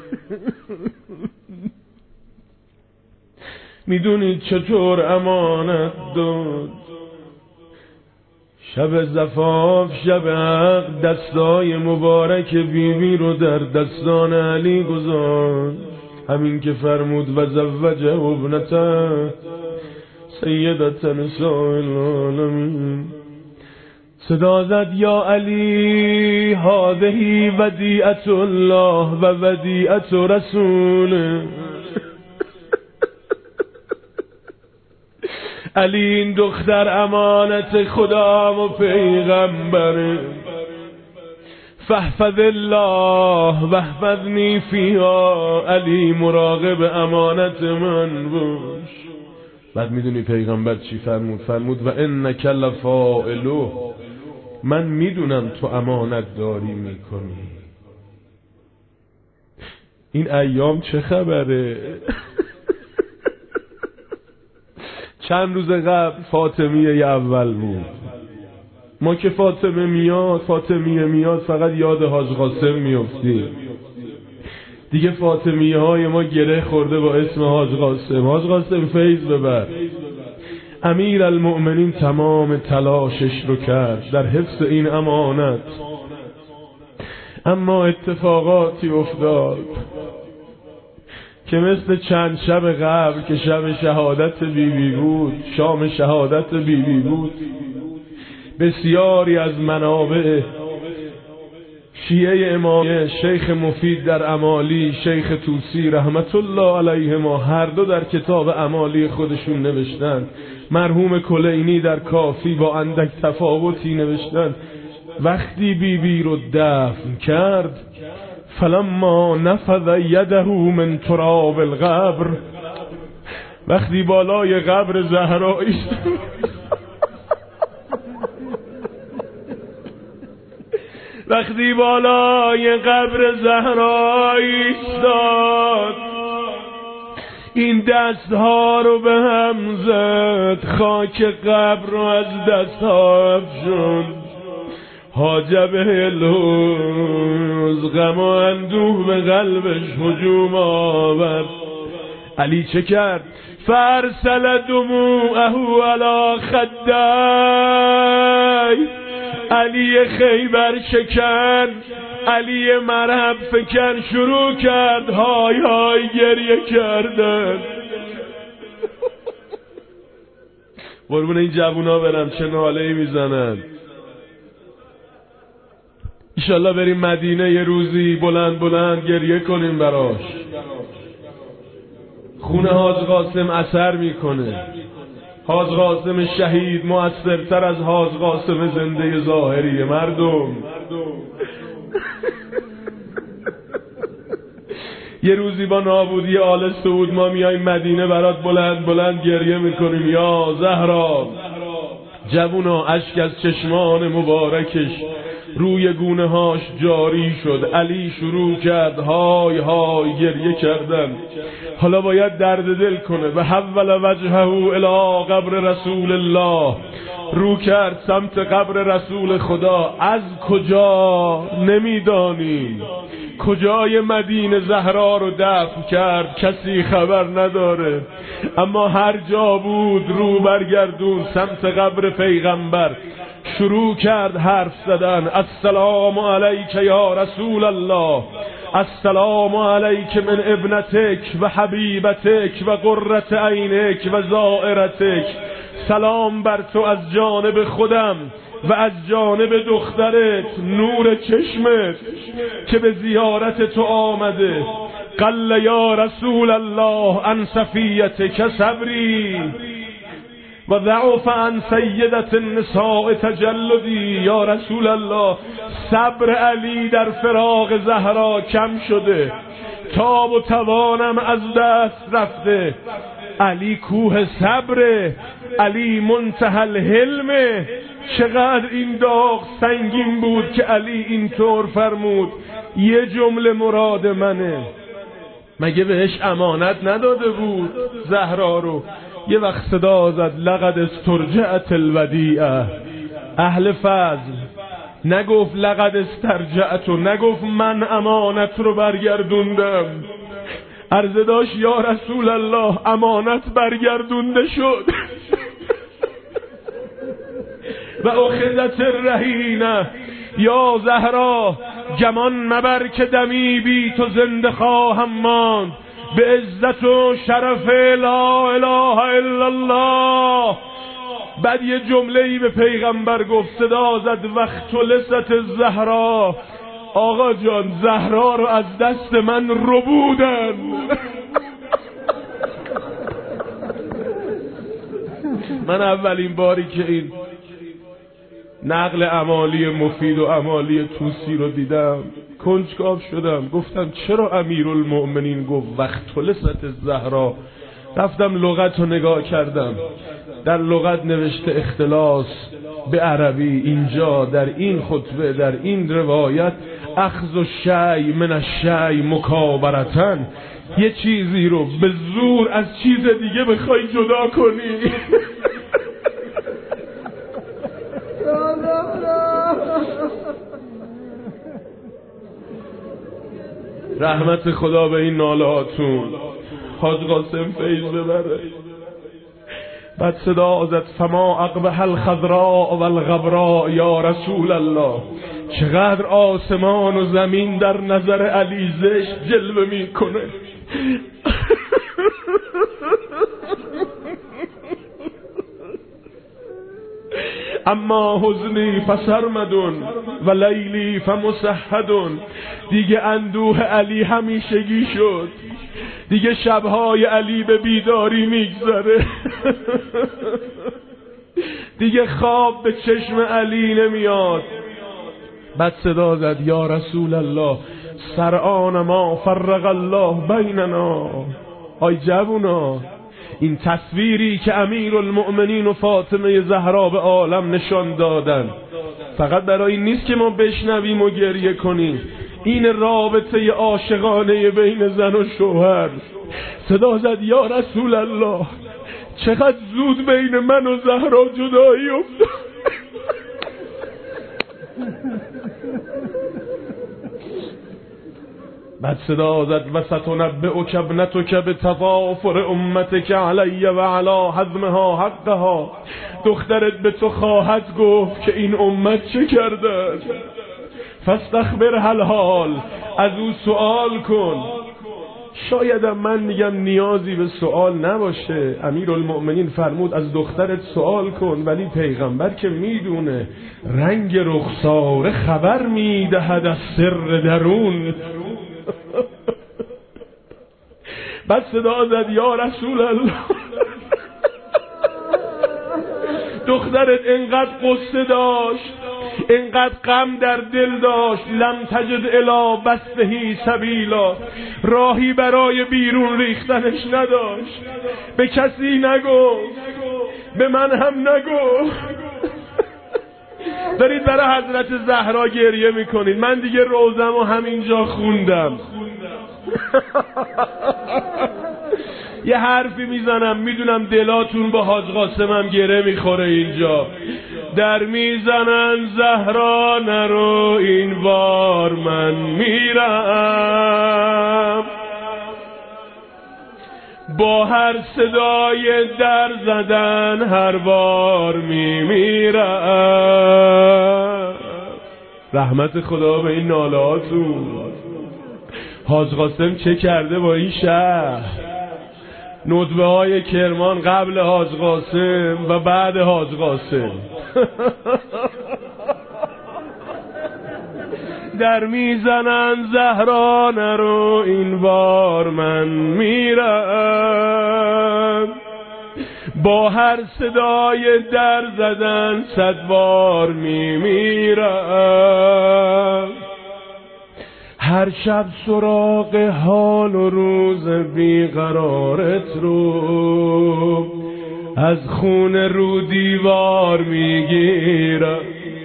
میدونید چطور امانت داد؟ شب زفاف، شب عقد، دستای مبارک بیبی رو در دستان علی گذاشت. همین که فرمود و زوجه ابنته سیدت نساء العالمین، صدا زد یا علی هذه ودیعت الله و ودیعت رسوله. علی این دختر امانت خدا و پیغمبره، فاحفظ الله و احفظنی فیها. علی مراقب امانت من باش. بعد میدونی پیغمبر چی فرمود؟ فرمود و انک لفاعله، من میدونم تو امانت داری میکنی. این ایام چه خبره؟ چند روز قبل فاطمیه اول بود. ما که فاطمه میاد فقط یاد حاج قاسم میافتیم دیگه. فاطمیه های ما گره خورده با اسم حاج قاسم. حاج قاسم فیض ببر. امیر المؤمنین تمام تلاشش رو کرد در حفظ این امانت، اما اتفاقاتی افتاد که مثل چند شب قبل که شب شهادت بیبی بود، شام شهادت بیبی بود، بسیاری از منابع شیعه امامیه، شیخ مفید در امالی، شیخ توسی رحمت الله علیهما، هر دو در کتاب امالی خودشون نوشتن. مرحوم کلینی در کافی با اندک تفاوتی نوشتن وقتی بیبی رو دفن کرد، فلما نفذ یده من تراب القبر، وقتی بالای قبر زهرا وقتی بالای قبر زهرا ایستاد، این دستها رو به هم زد، خاک قبر رو از دستها افشاند. حاجب لوز غم و اندوه به قلبش هجوم آورد. علی چه کرد؟ فارسل دموعه علی خدای. علی خیبر شکن، علی مرحب فکن شروع کرد های های گریه کردن. قربون این جوونا برم چه ناله‌ای میزنن. ایشالله بریم مدینه یه روزی بلند بلند گریه کنیم براش. خون حاج قاسم اثر میکنه. حاج قاسم شهید مؤثرتر از حاج قاسم زنده ظاهری. مردم یه روزی با نابودی آل سعود ما میایم مدینه برات بلند بلند گریه میکنیم. یا زهرا. جوونا اشک از چشمان مبارکش روی گونه هاش جاری شد. علی شروع کرد های های گریه کردن. حالا باید درد دل کنه. و حول وجهه الی قبر رسول الله، رو کرد سمت قبر رسول خدا. از کجا نمیدانیم، کجای مدینه زهرا رو دفن کرد کسی خبر نداره، اما هر جا بود رو برگردون سمت قبر پیغمبر. شروع کرد حرف زدن. السلام علیک یا رسول الله، السلام علیک من ابنتک و حبیبتک و قرة عینک و زائرتک. سلام بر تو از جانب خودم و از جانب دخترت نور چشمت که به زیارت تو آمده. قل یا رسول الله عن صفیتک صبری و ضعف عن سیدت النساء تجلدی. یا رسول الله، صبر علی در فراق زهرا کم شده، تاب و توانم از دست رفته. علی کوه صبره، علی منتهى الحلمه. چقدر این داغ سنگین بود که علی اینطور فرمود یه جمله مراد منه. مگه بهش امانت نداده بود زهرا رو؟ یه وقت صدا زد لقد استرجعت الودیعه. اهل فضل نگفت لقد استرجعت، نگفت من امانت رو برگردوندم. عرض داشت یا رسول الله امانت برگردونده شد و اخذت الرهینه. یا زهرا گمان مبر که دمی بی تو زنده خواهم ماند، به عزت و شرف لا اله الا الله. بعد یه جمله‌ای به پیغمبر گفت، صدا زد وقت لست زهرا. آقا جان زهرا رو از دست من ربودن. من اولین باری که این نقل امالی مفید و امالی توسی رو دیدم کنجکاو شدم. گفتم چرا امیرالمؤمنین گفت وقت لست زهرا؟ رفتم لغت رو نگاه کردم، در لغت نوشته اختلاس به عربی. اینجا در این خطبه در این روایت اخذ الشیء من الشیء مکابرتن، یه چیزی رو به زور از چیز دیگه بخوای جدا کنی. رحمت خدا به این ناله هاتون. حاج قاسم فیض ببره. بعد صدا زد فما اقبح الخضراء و الغبراء یا رسول الله. چقدر آسمان و زمین در نظر علی زشت جلوه میکنه. اما حزنی فسرمدون و لیلی فمسحدون. دیگه اندوه علی همیشگی شد، دیگه شبهای علی به بیداری میگذره. دیگه خواب به چشم علی نمیاد. بعد صدا زد یا رسول الله سرآن ما فرق الله بیننا. آی جوونا، این تصویری که امیرالمؤمنین و فاطمه زهرا به عالم نشان دادن فقط برای این نیست که ما بشنویم و گریه کنیم، این رابطه عاشقانه بین زن و شوهر. صدا زد یا رسول الله چقدر زود بین من و زهرا جدایی افتاد. بعد صدا زد و ستنبئک ابنتک بتضافر امتک علی و علی حزمها حقها. دخترت به تو خواهد گفت که این امت چه کردن، فاستخبرها الحال، از او سوال کن. شایدم من میگم نیازی به سوال نباشه. امیرالمؤمنین فرمود از دخترت سوال کن، ولی پیغمبر که میدونه رنگ رخساره خبر میدهد از سر درون. بعد صدا زد یا رسول الله دخترت انقدر قصه داشت، انقدر غم در دل داشت، لم تجد الی بثه سبیلا، راهی برای بیرون ریختنش نداشت. به کسی نگفت، به من هم نگفت. دارید برای حضرت زهرا گریه میکنید، من دیگه روزم و همینجا خوندم. یه حرفی میزنم، میدونم دلاتون با حاج قاسمم گره میخوره. اینجا در میزنن زهرا نرو، این بار من میرم. با هر صدای در زدن هر بار میمیرم. رحمت خدا به این نالهاتون. حاج قاسم چه کرده با این شهر؟ ندبه های کرمان قبل حاج قاسم و بعد حاج قاسم. در میزنن زهرا نرو، این بار من میرم. با هر صدای در زدن 100 بار میمیرم. هر شب سراغ حال و روز بیقرارت رو از خون رو دیوار میگیرم.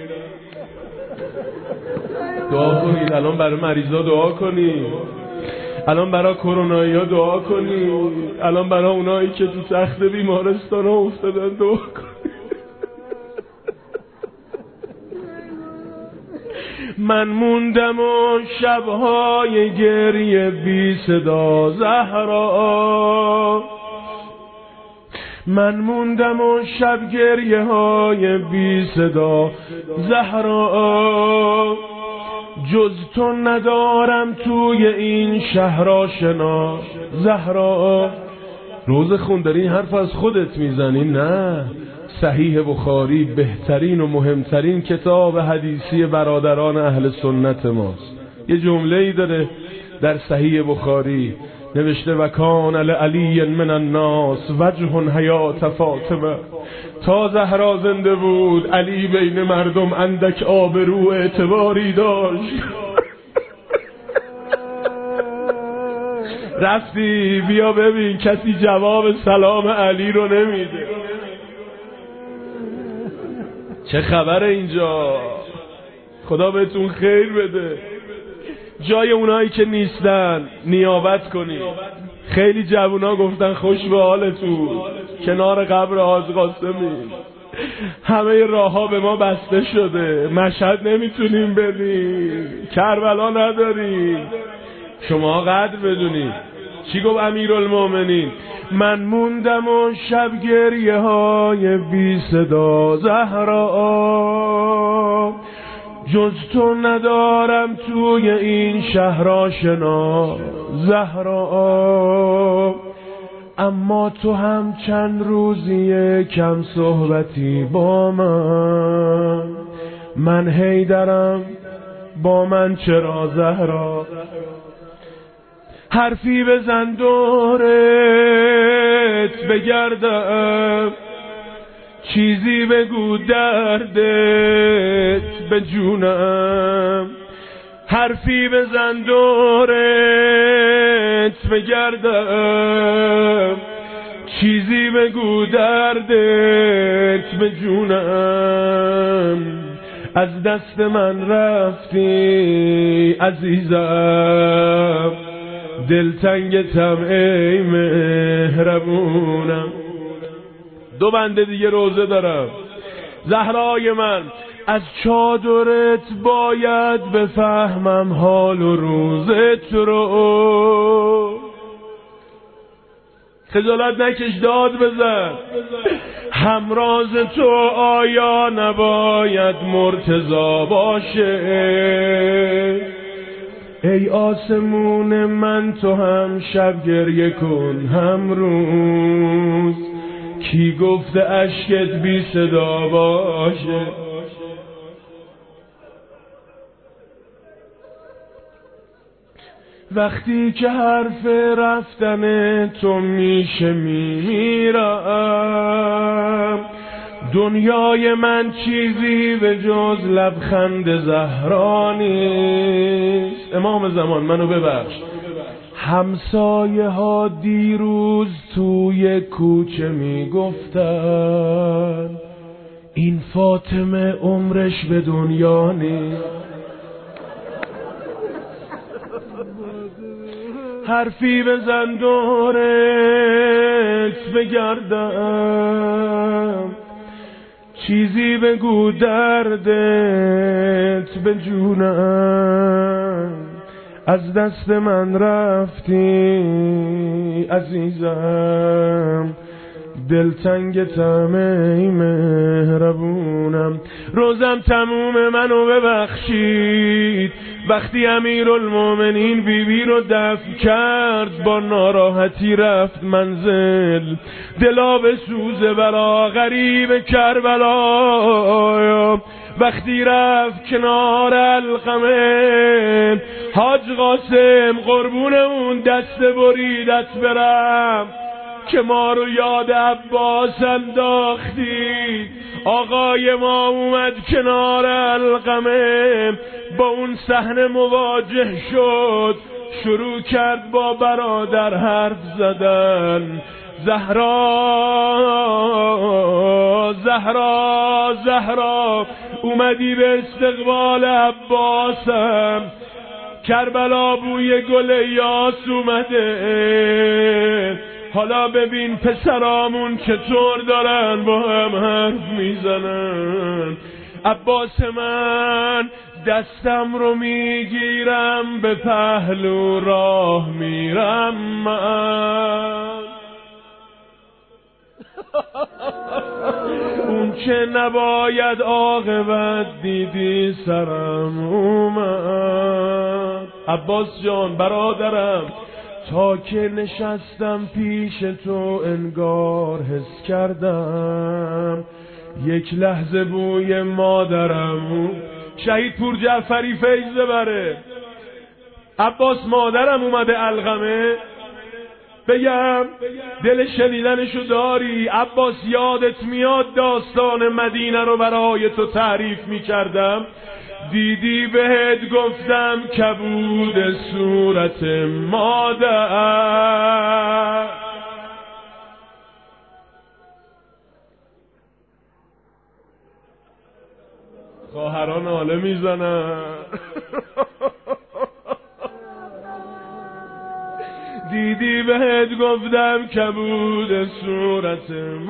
دعا کنید الان برای مریضا، دعا کنید الان برای کرونایی‌ها، دعا کنید الان برای اونایی که تو تخت بیمارستان ها افتادن، دعا کنید. من موندم و شبهای گریه بی صدا زهرا، من موندم و شب گریه های بی صدا زهرا، جز تو ندارم توی این شهر آشنا زهرا. روز خونداری این حرف از خودت میزنی؟ نه، صحیح بخاری بهترین و مهمترین کتاب حدیثی برادران اهل سنت ماست. یه جمله‌ای داره در صحیح بخاری نوشته و کان لعلی من الناس وجه حیات فاطمه. تا زهرا زنده بود علی بین مردم اندک آبرو اعتباری داشت. رفتی بیا ببین کسی جواب سلام علی رو نمیده. چه خبره اینجا؟ خدا بهتون خیر بده. جای اونایی که نیستن نیابت کنید. خیلی جوونا گفتن خوش به حالتون کنار قبر حاج قاسمی. همه راهها به ما بسته شده، مشهد نمیتونیم بریم، کربلا نداریم. شما قدر بدونید. چی گفت امیرالمومنین؟ من موندم و شب گریه های بی صدا زهرا، جز تو ندارم توی این شهر آشنا زهرا. اما تو هم چند روزیه کم صحبتی با من حیدرم با من چرا زهرا. حرفی بزن دورت بگردم، چیزی بگو دردت به جونم. حرفی بزن دورت بگردم، چیزی بگو دردت به جونم. از دست من رفتی عزیزم، دلتنگتم ای مهربونم. دو بنده دیگه روزه دارم. زهرای من از چادرت باید بفهمم حال و روزت رو. خجالت نکش داد بزن. همراز تو آیا نباید مرتضی باشه؟ ای آسمون من تو هم شب گریه کن هم روز، کی گفته اشکت بی صدا باشه؟ وقتی که حرف رفتن تو میشه میمیرم. دنیای من چیزی به جز لبخند زهرا نیست. امام زمان منو ببخش. همسایه ها دیروز توی کوچه میگفتن این فاطمه عمرش به دنیا نیست. حرفی بزن دورت بگردم، چیزی بگو دردت به جونم. از دست من رفتی عزیزم، دلتنگتم ای مهربونم. روزم تموم منو ببخشید. وقتی امیرالمومنین بیبی رو دفن کرد با ناراحتی رفت منزل. دلا به سوزه برا غریب کربلا. وقتی رفت کنار القمه حاج قاسم قربون اون دست بریدت برم که ما رو یاد عباس انداختی. آقای ما اومد کنار القمه با اون صحنه مواجه شد، شروع کرد با برادر حرف زدن. زهرا زهرا اومدی به استقبال عباسم، کربلا بوی گل یاس اومده، حالا ببین پسرامون چطور دارن با هم حرف میزنن. عباس من دستم رو میگیرم به پهلو راه میرم من، اون چه نباید عاقبت دیدی سرم اومد. عباس جان برادرم، تا که نشستم پیش تو انگار حس کردم یک لحظه بوی مادرم. شهید پور جعفری فیض ببره. عباس مادرم اومده القمه، بگم دل شنیدنشو داری؟ عباس یادت میاد داستان مدینه رو برای تو تعریف میکردم؟ دیدی بهت گفتم کبود صورت مادر. خواهران ناله میزنن. دیدی بهت گفتم کبود صورت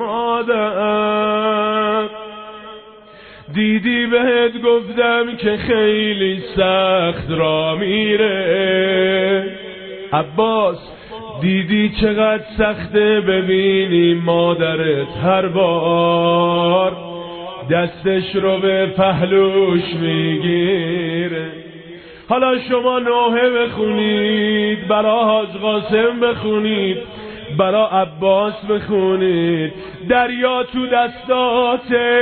مادر، دیدی بهت گفتم که خیلی سخت را میره. عباس دیدی چقدر سخته ببینی مادرت هر بار دستش رو به پهلوش میگیره. حالا شما نوحه بخونید، برا حاج قاسم بخونید، برا عباس بخونید. دریا تو دستاته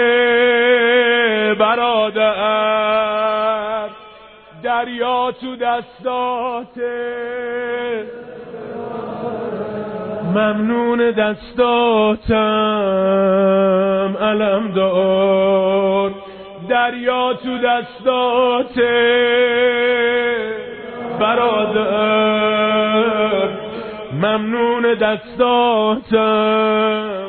برادر، دریا تو دستاته، ممنون دستاتم علمدار. دریا تو دستاته برادر، ممنون دستاتم.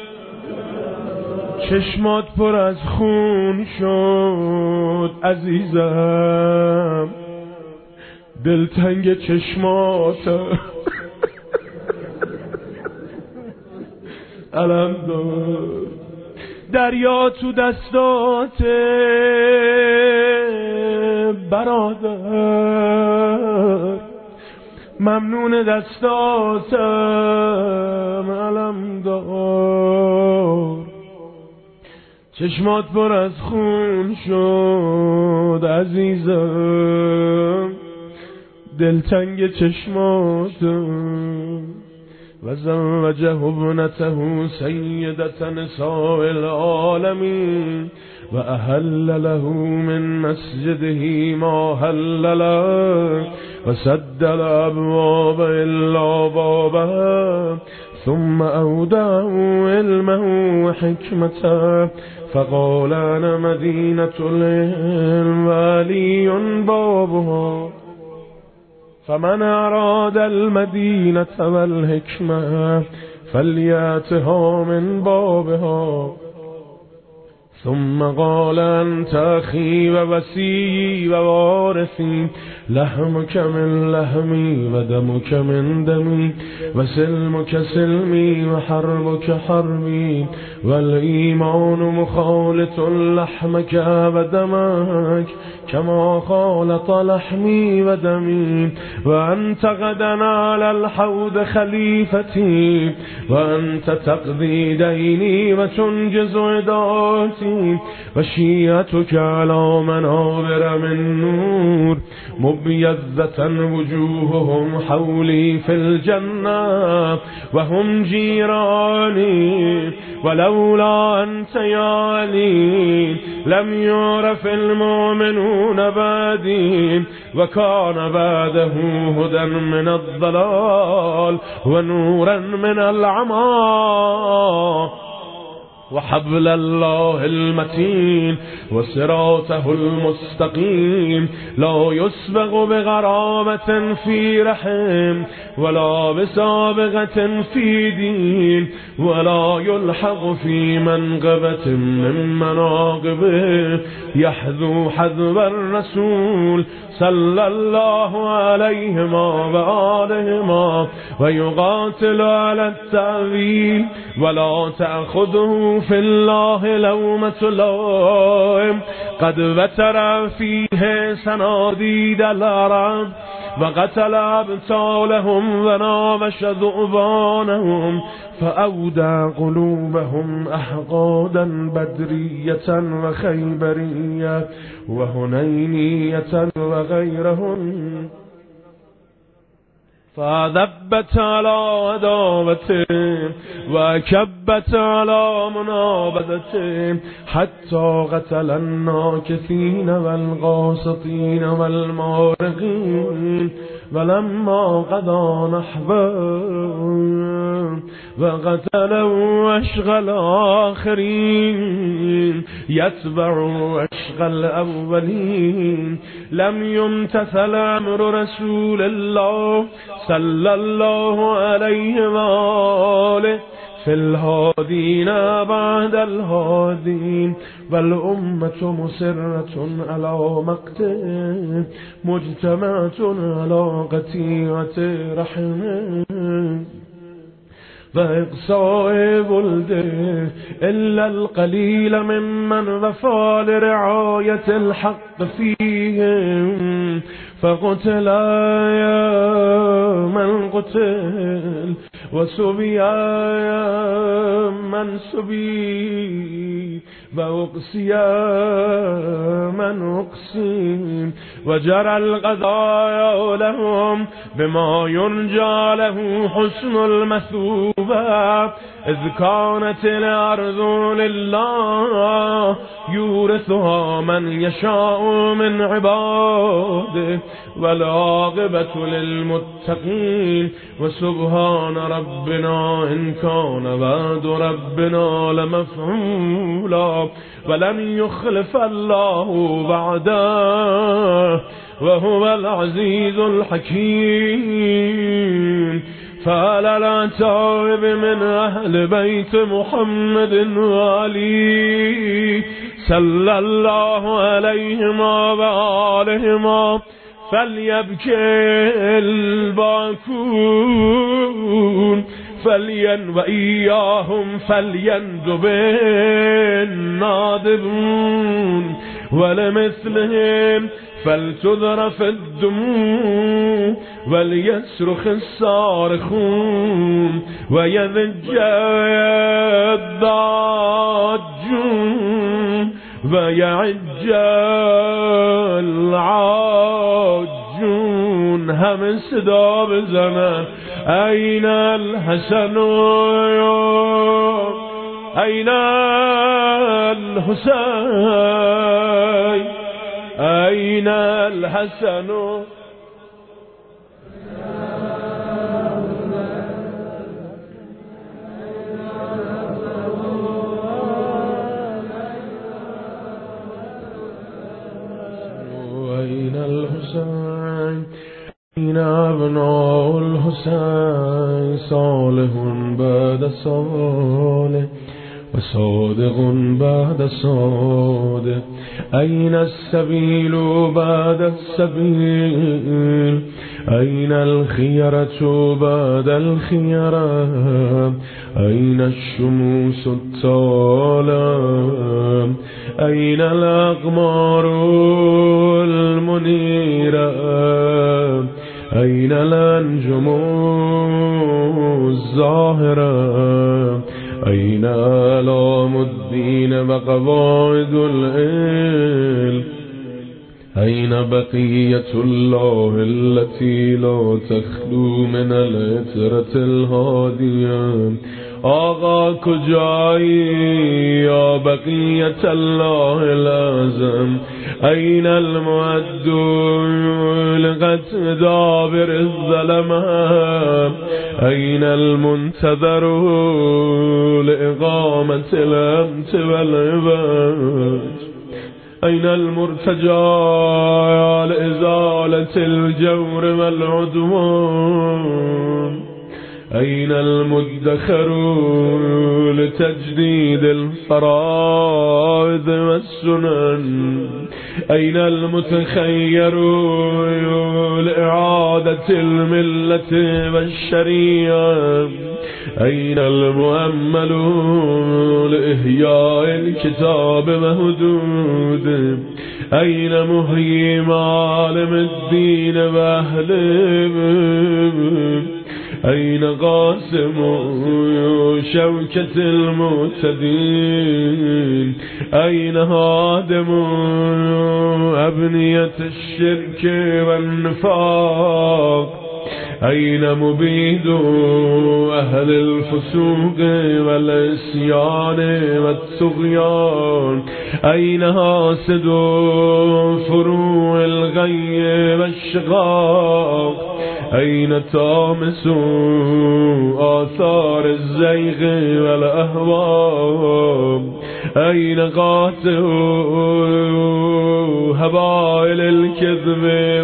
چشمات پر از خون شد عزیزم، دلتنگ چشماتم علمدار. دریا تو دستاته برادر، ممنون دستاتم علمدار. چشمات پر از خون شد عزیزم، دلتنگ چشماتم. وزوجه ابنته سیدة نساء العالمین و احل له من مسجده ما حل له و سد الابواب الا بابه ثم اودعه علمه و حکمته فقال انا مدینة العلم و علی بابها فمن اراد المدینة والحکمة فلیأتها من بابها. ثم قال انت اخی و وصی و وارثی لحمک من لحمی و دمک من دمی و سلمک سلمی و حربک حربی و الایمان مخالط لحمک و دمک کما خالط لحمی و دمی و انت غدا علی الحوض خلیفتی و انت تقضی دینی و تنجز عداتی و شیعتک علی منابر من نور مبیضة وجوههم حولی فی الجنة و هم جیرانی ولولا انت یا علی لم یعرف المؤمنون بعدی و کان بعده هدى من الضلال و نورا من العمی. وحبل الله المتين وصراطه المستقيم لا يسبق بغرامة في رحم ولا بسابقة في دين ولا يلحق في منقبة من مناقبه يحذو حذو الرسول صلى الله عليهما وآلهما ويقاتل على التأويل ولا تأخذه في الله لومة لائم قد وتر فيه صناديد العرب وقتل أبطالهم ونامش ذؤبانهم فأودع قلوبهم أحقادا بدرية وخيبرية وهنينية وغيرهم فذبت على عداوته وكبت على منابذته حتى قتل الناكثين والغاسطين والمارقين ولما قضى نحبه وقتلوا أشقى الآخرين يتبع أشقى الأولين لم يمتثل أمر رسول الله صلى الله عليه وآله في الهادين بعد الهادين والأمة مسرة على مقته مجتمعة على قطيعة رحمه وإقصاء بلده إلا القليل ممن وفى لرعاية الحق فيهم فقتل يا من قتل وسبي يا من سبي وأقسي من أقسم وجرى القضايا لهم بما يرجى له حسن المثوبة إذ كانت الأرض لله يورثها من يشاء من عباده والعاقبة للمتقين وسبحان ربنا إن كان وعد ربنا لمفعولا ولن يخلف الله وعده وهو العزيز الحكيم فعلى الأتائب من أهل بيت محمد وعلي صلى الله عليهما وآلهما فليبكي الباكون وإياهم فليندب النادبون ولمثلهم فلتذرف الدموع وليصرخ الصارخون ويذج الضاجون ويعج العاجون هم صدا بزنن أين الحسن أين الحسين أين الحسن أين الحسين أين أبناء الحسين صالح بعد صالح وصادق بعد صادق أين السبيل بعد السبيل أين الخيرة بعد الخيرة أين الشموس الطالة أين الأقمار المنيرة أين الأنجم الظاهرة أين آلام الدين وقواعد العلم أين بقية الله التي لا تخلو من العترة الهادية آقا کجایی یا بقیت الله لازم أين المعد لقتل دابر الظلمة أين المنتظر لإقامة الأمن والعباد أين المرتجى لإزالة الجور والعدوان أين المدخر لتجديد الفرائض والسنن أين المتخير لإعادة الملة والشريعة أين المؤمل لإحياء الكتاب مهدود أين محيي معالم الدين وأهله أين قاسم شوكة المعتدين أين هادم أبنية الشرك والنفاق أين مبيد أهل الفسوق والعصيان والطغيان أين حاسد فروع الغي والشقاق أين طامس آثار الزيغ والأهواء أين قاطع هبائل الكذب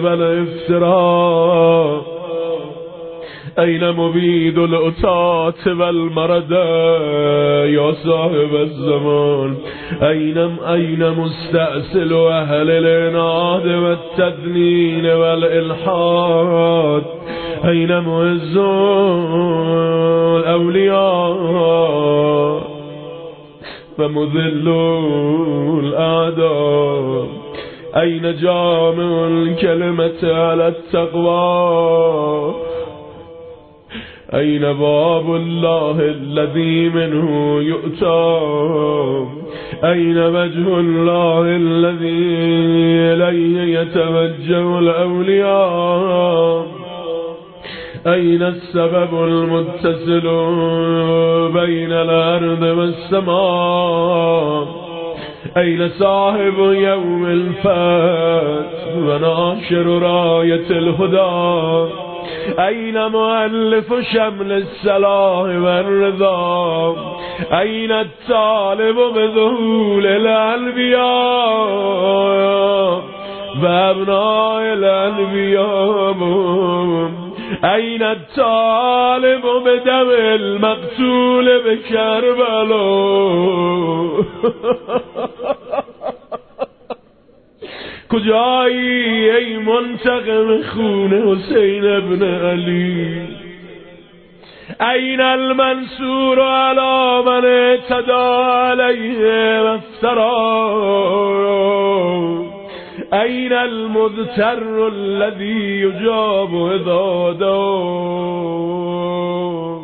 والافتراء أين مبيد الأتات والمردى يا صاحب الزمان أين مستأصل أهل العناد والتدنين والإلحاد أين معز الأولياء ومذل الأعداء أين جامع الكلمة على التقوى أين باب الله الذي منه يؤتى أين وجه الله الذي إليه يتوجه الأولياء أين السبب المتصل بين الأرض والسماء أين صاحب يوم الفتح وناشر راية الهدى أين مؤلف شمل الصلاح والرضا أين الطالب بذهول الأنبياء وأبناء الأنبياء أين الطالب بدم المقتول بكربلاء کجایی ای منتقم خون حسین ابن علی این المنصور علی من اعتدى علیه وافترى این المضطر الذی یجاب اذا دعا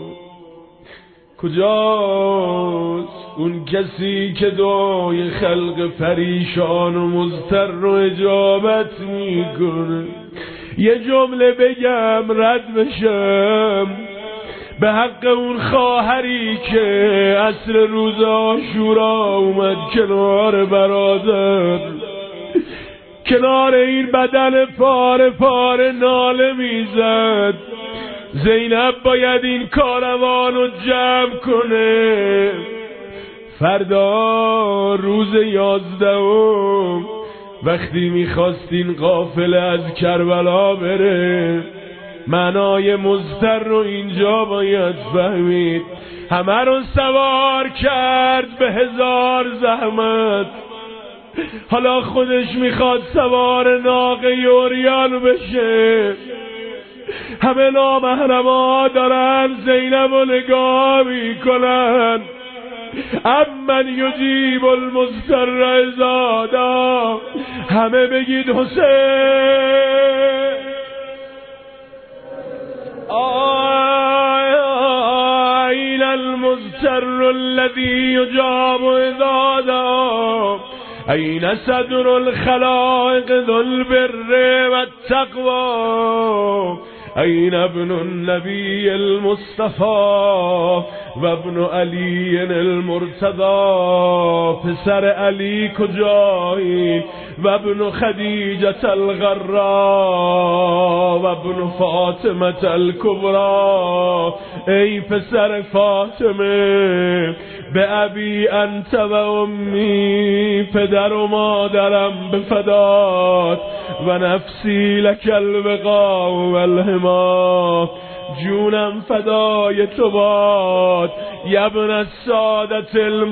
کجاست اون کسی که دعای خلق پریشان و مضطر رو اجابت میکنه؟ یه جمله بگم رد بشم به حق اون خواهری که عصر روز عاشورا اومد کنار برادر، کنار این بدن پاره پاره ناله میزد زینب باید این کاروان رو جمع کنه، فردا روز 11 وقتی میخواست این قافله از کربلا بره، معنای مضطر رو اینجا باید فهمید. همه رو سوار کرد به 1000 زحمت، حالا خودش میخواد سوار ناقه یوریان بشه. همه نامحرما دارن زینب رو نگاه میکنن. امن یجیب المضطر اذا دعا، همه بگید حسین. این المضطر الذی یجاب اذا دعا، این صدر الخلائق ذو البر والتقوى، این ابن النبی المصطفى و ابن علی المرتضی. پسر علی کجایی؟ و ابن خدیجة الغراء و ابن فاطمة الكبرى. ای پسر فاطمه، به ابی انت و امی، پدر و مادرم به فدات، و نفسی لک الوقاء و الحما، جونم فدای تو باد. یبن السادة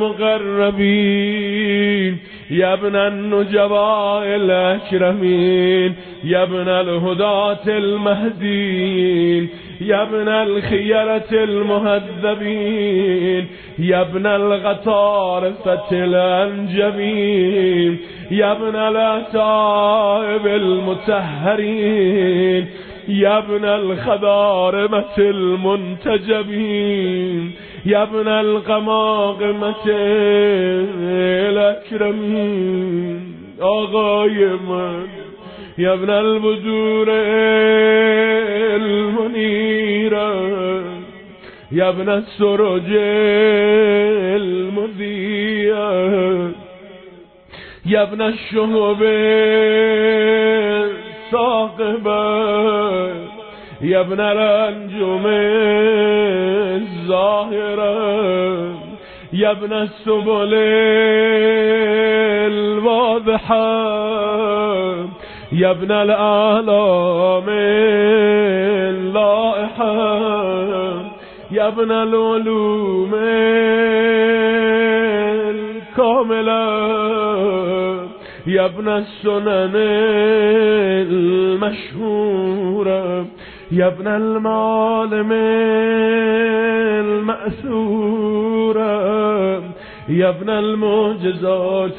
المقربین، یبن النجباء الاکرمین، یبن الهداة المهدین، یبن الخیرة المهذبین، یبن الغطارفة الانجبین، یبن الاتائب المطهرین، یبن الخضارمة المنتجبین، یبن القماقمة الاکرمین. آقای من، یبن البدور المنیره، یبن السرج المضیه، یبن الشهب الثاقبه، یبن الانجم الظاهره، یبن السبل الواضحه، یبن الاعلام اللائحه، یبن العلوم الكامله، یبن السنن المشهوره، یبن المعالم المأثوره، یبن المعجزات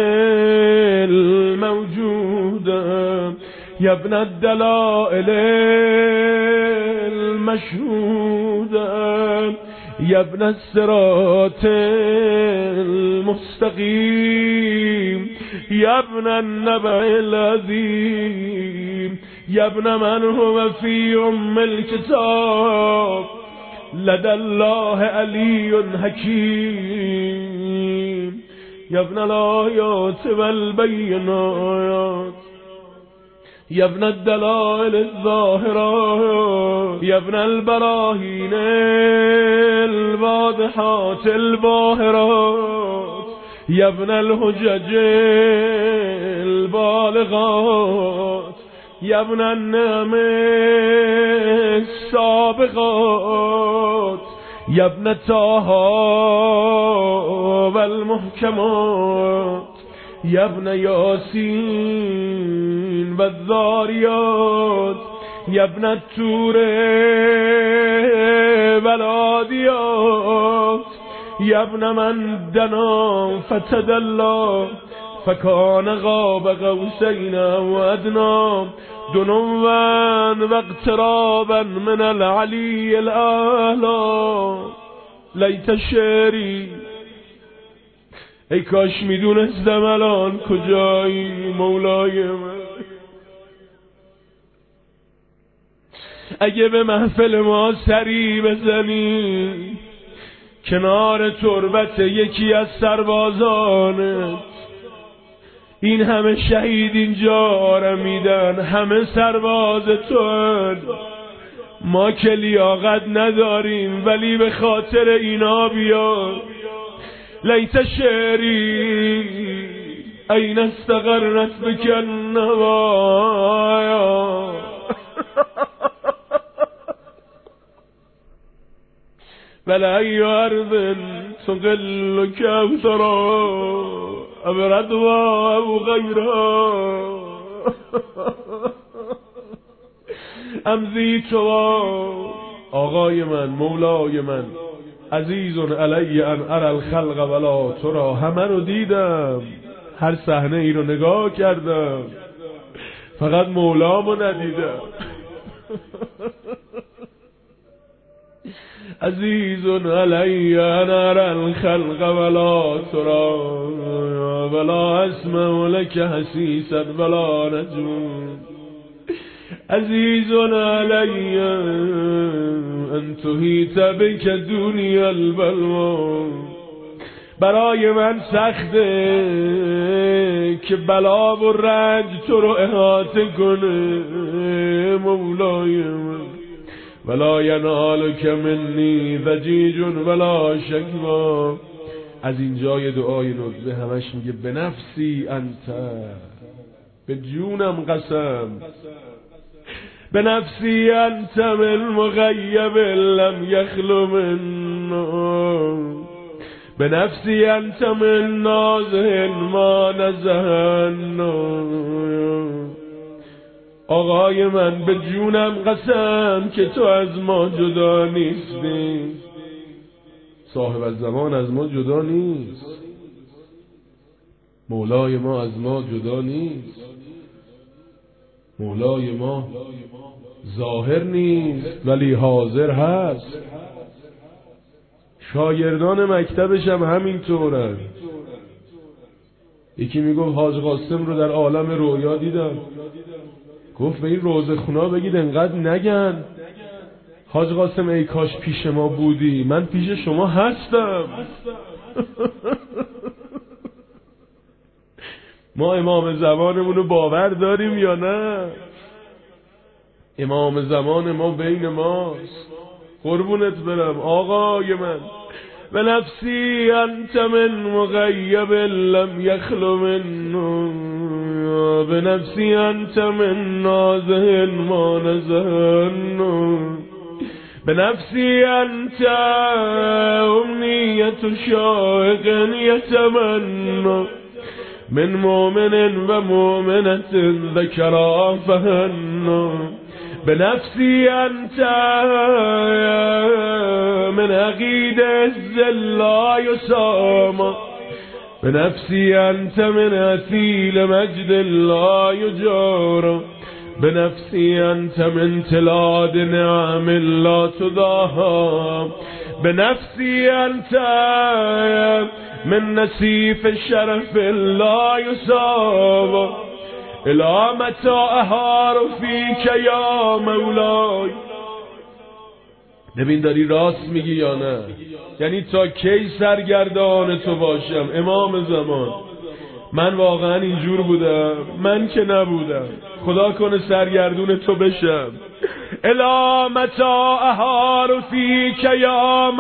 الموجوده، یبن الدلائل المشهوده، یبن الصراط المستقیم، یبن النبع العظیم، یبن من هو فی الكتاب، لدى الله علی حکیم، یبن الآیات والبینات، یبن الدلائل الظاهرات، یبن البراهین الواضحات الباهرات، یبن الحجج البالغات، یبن النعم السابقات، یبن طه والمحکمات، یبن یاسین والذاریات، یبن الطور والعادیات، یبن من دنا فتدلی فکان قاب قوسین او ادنی، دنوا و اقترابا من العلی الاعلی. لیت شعری، ای کاش میدونستم الان کجایی مولای من. اگه به محفل ما سری بزنی کنار تربت یکی از سربازانت، این همه شهید اینجا رمیدن، همه سرباز تو، ما که لیاقت نداریم ولی به خاطر اینا بیا. لیت شعری این استقرت بک النوایا، بلا ای ارض تقل کوثرا ابردوا او غیرها، امضی تو. آقای من، مولای من، عزیز علی ان ارى الخلق ولا ترى، همه رو دیدم، هر صحنه ای رو نگاه کردم، فقط مولامو ندیدم. عزیز علی ان ارى الخلق ولا ترى، ولا اسمع لك حسیسا ولا نجوم. عزیز علی ان تحیط بك دنیا البلوى، برای من سخته که بلا و رنج تو رو احاطه کنه مولای من. ولا ینالک منی ضجیج ولا شکوا. از اینجای دعای ندبه همش میگه به نفسی انت، به جونم قسم، به نفسی انت من مغیب لم یخلو منه، به نفسی انت من نازه ما نزهن. آقای من به جونم قسم که تو از ما جدا نیستی. صاحب الزمان از ما جدا نیست، مولای ما از ما جدا نیست، مولای ما ظاهر نیست ولی حاضر هست. شاگردان مکتبش هم همینطورن. یکی میگفت حاج قاسم رو در عالم رویا دیدم. گفت به این روزه خونا بگید انقدر نگن حاج قاسم ای کاش پیش ما بودی، من پیش شما هستم. ما امام زمانمون رو باور داریم یا نه؟ امام زمان ما بین ماست. قربونت برم آقای من. به نفسی انت من مغیب لم یخلو منه، به نفسی انت من نازه ما نزهن، به نفسی انت امنیت شائق یتمنى من مؤمن و مؤمنة ذکرا فهن، به نفسی انت من عقید لا یسام، به نفسی انت من اصیل مجد لا یجار، به نفسی انت من تلاد نعم لا تضاها، به نفسی انت من نسیف شرف لا یصاب، الی متی احار فیک یا مولای. ببین داری راست میگی یا نه؟ یعنی تا کی سرگردان تو باشم امام زمان؟ من واقعا اینجور بودم؟ من که نبودم. خدا کنه سرگردون تو بشم. الی متی احار فیک یا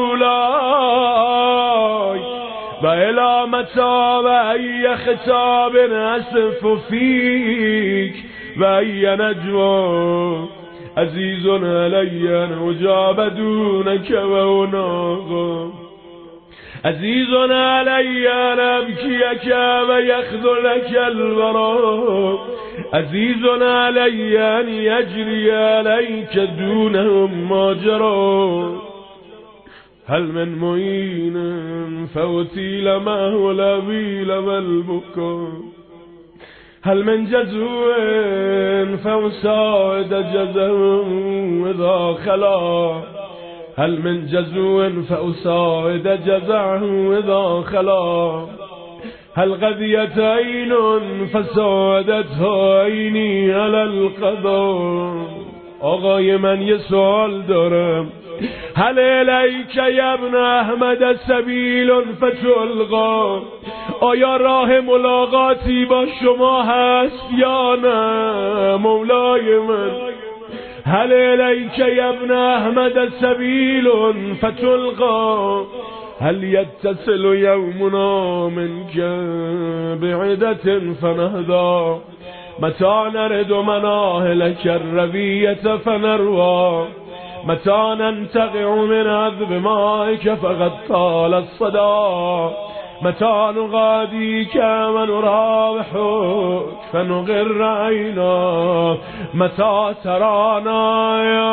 مولای و الی متی و ای خطاب اسف فیک و ای نجوا عزیز علی اجاب دونک و اناغا، عزیز علی ابکیک و یخذلک الورا، عزیز علی ان یجری علیک دونهم ماجرا، هل من معین فوتیل معه الویل والبکا، هل من جزوع فوساعد جزه اذا خلا، هل من جزوع فأساعد جزعه اذا خلا، هل قضیت عین فساعدتها عینی علی القضا. آقای من یه سوال دارم. هل الیک یا ابن احمد سبیل فتلقا، آیا راه ملاقاتی با شما هست یا نه مولای من؟ هل الیک یا ابن احمد سبیل فتلقا، هل یتصل یومنا منک بعدة فنهدا، متى نرد مناهلک الرویة فنروى، متى ننتقع من عذب مائك فقد طال الصدى، متى نغاديك ونراوحك فنغر عينا، متى ترانا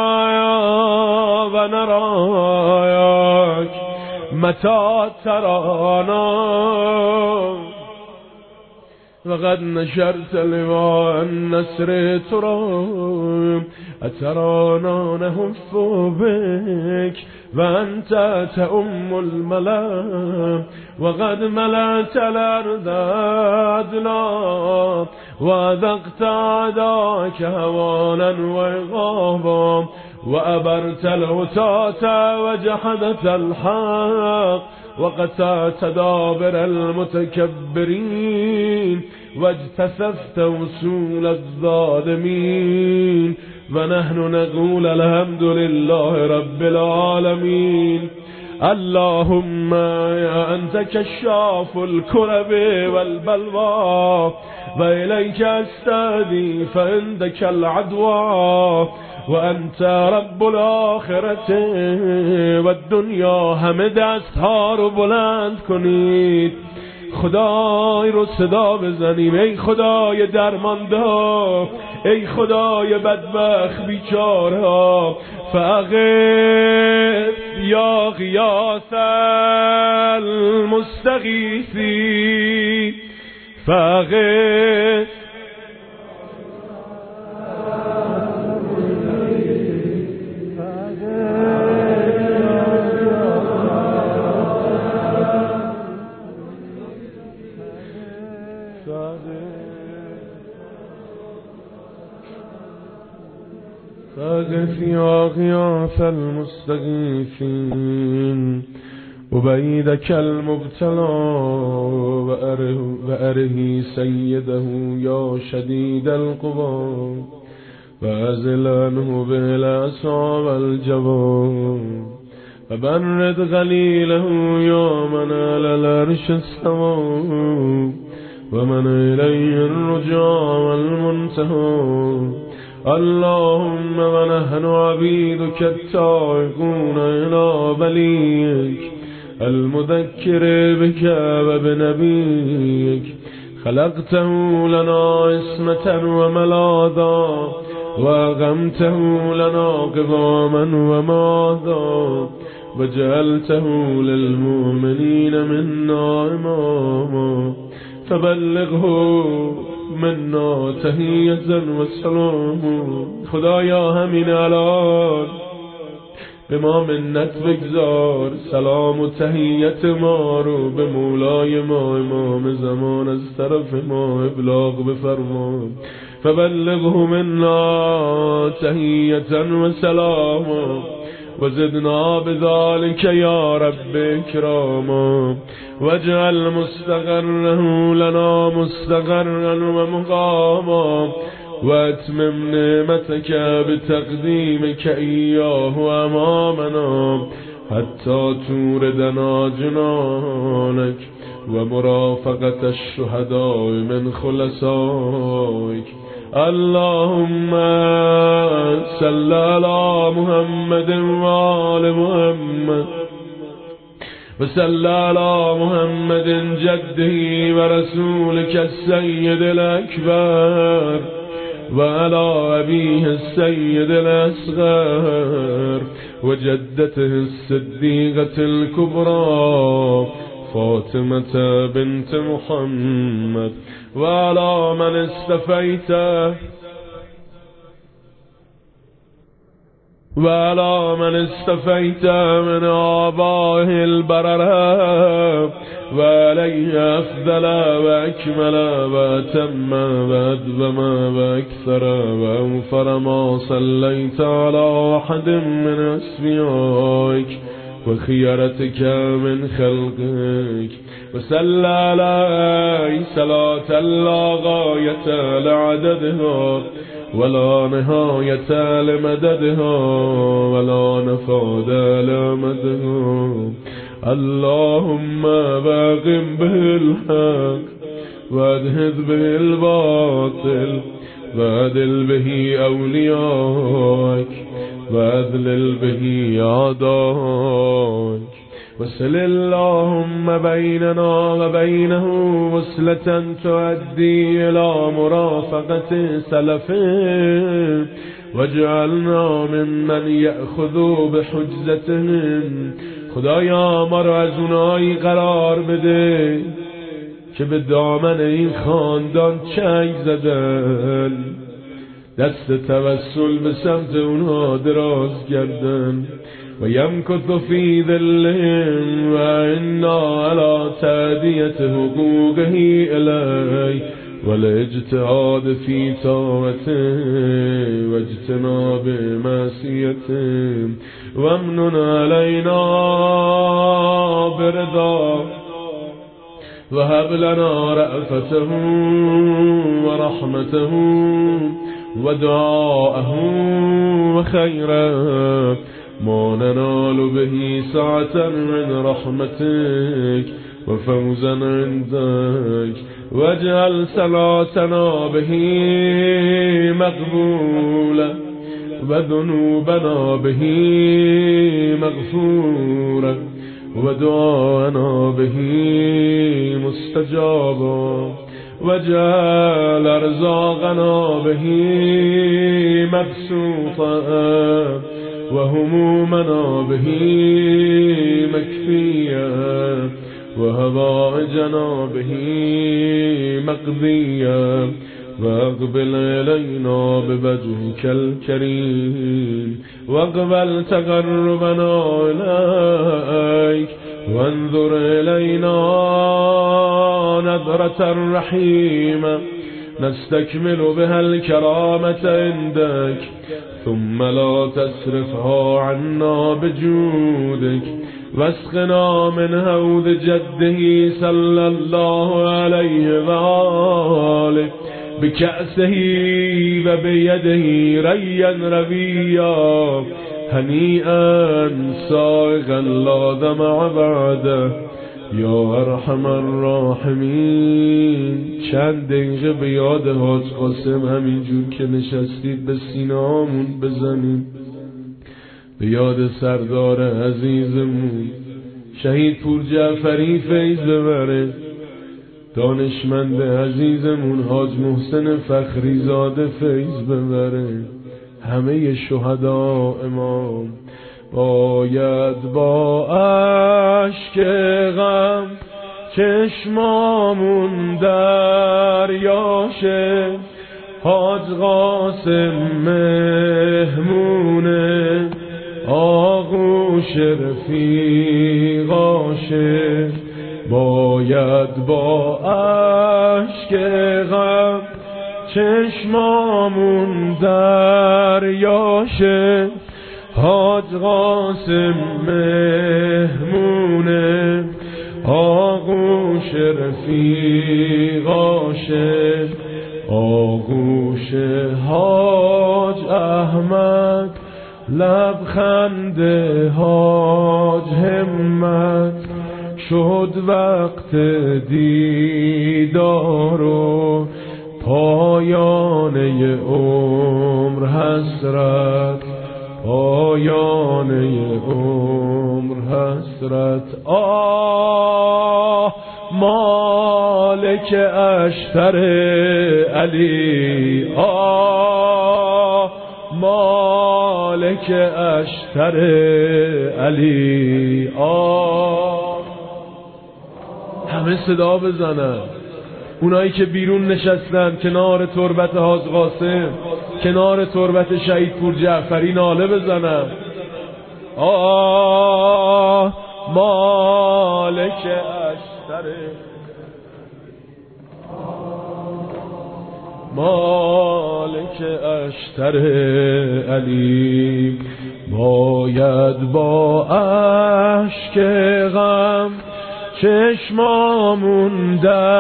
ونراياك، متى ترانا وقد نشرت لواء النصر ترى، أترانا نهف بك وأنت تأم الملا، وقد ملأت الأرض عدلا وأذقت أعداءك هوانا وعقابا، وأبرت العتاة وجحدت الحق وقطعت دابر المتكبرين واجتثثت وصول الظالمين ونحن نقول الحمد لله رب العالمين. اللهم يا أنت كشاف الكرب والبلوى وإليك أستهدي فعندك العدوى وأنت رب الآخرة والدنيا. همه دستها رو بلند کنید، خدای رو صدا بزنیم. ای خدای درمانده، ای خدای بدبخت بیچاره، فاغث یا غیاث المستغیثین، فاغث فاغث يا غياث المستغيثين وبيدك المبتلى وأره سيده يا شديد القوى وأزل عنه بالعصا والجوى وبرد غليله يا من على العرش استوى ومن إليه الرجاء والمنتهى. اللهم ونحن عبيدك التائقون إلى بليك المذكر بك وبنبيك، خلقته لنا عصمة وملاذا وأقمته لنا قواما وماذا وجعلته للمؤمنين منا إماما، فبلغه منا تحیة و سلام. خدایا همین الان به ما منت بگذار، سلام و تحیت ما رو به مولای ما امام زمان از طرف ما ابلاغ بفرما. فبلغه منا تحیة و سلاما وزدنا بذلك يا رب اكراما، واجعل مستقره لنا مستقرا ومقاما، واتمم نعمتك بتقديمك إياه أمامنا حتى توردنا جنانك ومرافقة الشهداء من خلصائك. اللهم صل على محمد وآل محمد وصل على محمد جده ورسولك السيد الأكبر وعلى أبيه السيد الأصغر وجدته الصديقة الكبرى فاطمة بنت محمد وعلى من استفيت من آبائه البررة وعليه أفضل وأكمل وأتم وأدوم وأكثر وأوفر ما صليت على أحد من أصفيائك وخيرتك من خلقك، وصلى عليه صلاة لا غاية لعددها ولا نهاية لمددها ولا نفاد لمدها. اللهم باقم به الحق وادهد به الباطل وادل به أوليائك واذلل به أعدائك، وصل اللهم بيننا وبينه وصلة تؤدي إلى مرافقة سلفه، واجعلنا ممن يأخذوا بحجزتهم. خدایا ما را از اونایی قرار بده که به دامن این خاندان چنگ زدن، دست توسل به سمت اونها دراز کردن و یمکث فی ذلهم و انا علی تأدیة حقوقه الی والاجتهاد في طاعته واجتناب معصيته وامنن علينا برضا وهب لنا رأفته ورحمته ودعاءه وخيرا ما ننال به سعة من رحمتك وفوزا عندك واجعل صلاتنا به مقبولا وذنوبنا به مغفورا ودعانا به مستجابا واجعل ارزاقنا به مبسوطا وهمومنا به مكفيا وهوائجنا به مقضيا واقبل إلينا بوجهك الكريم واقبل تقربنا إليك وانظر إلينا نظرة رحيمة نستكمل بها الكرامة عندك ثم لا تصرفها عنا بجودك واسقنا من حوض جده صلى الله عليه وآله بكأسه وبيده ريا رويا هنيئا سائغا لا دمع بعده یا ارحم الراحمین. چند دقیقه به یاد حاج قاسم همینجور که نشستید به سینه‌هامون بزنیم، به یاد سردار عزیزمون شهید پور جعفری فیض ببره، دانشمند عزیزمون حاج محسن فخری زاده فیض ببره، همه شهدا امام. باید با اشک غم چشمامون دریاشه، حاج قاسم مهمونه آغوش رفیقاشه. باید با اشک غم چشمامون دریاشه، حاج قاسم مهمونه آغوش رفیقاشه. آغوش حاج احمد، لبخند حاج همت، شد وقت دیدار و پایانه عمر حسرت، پایانه عمر حسرت. آه مالک اشتر علی، آه مالک اشتر علی، آه. همه صدا بزنن، اونایی که بیرون نشستن کنار تربت حاج قاسم، کنار تربت شهید پور جعفری ناله بزنن. آه مالک اشتر، مالک اشتر علی. باید با اشک غم چشمامون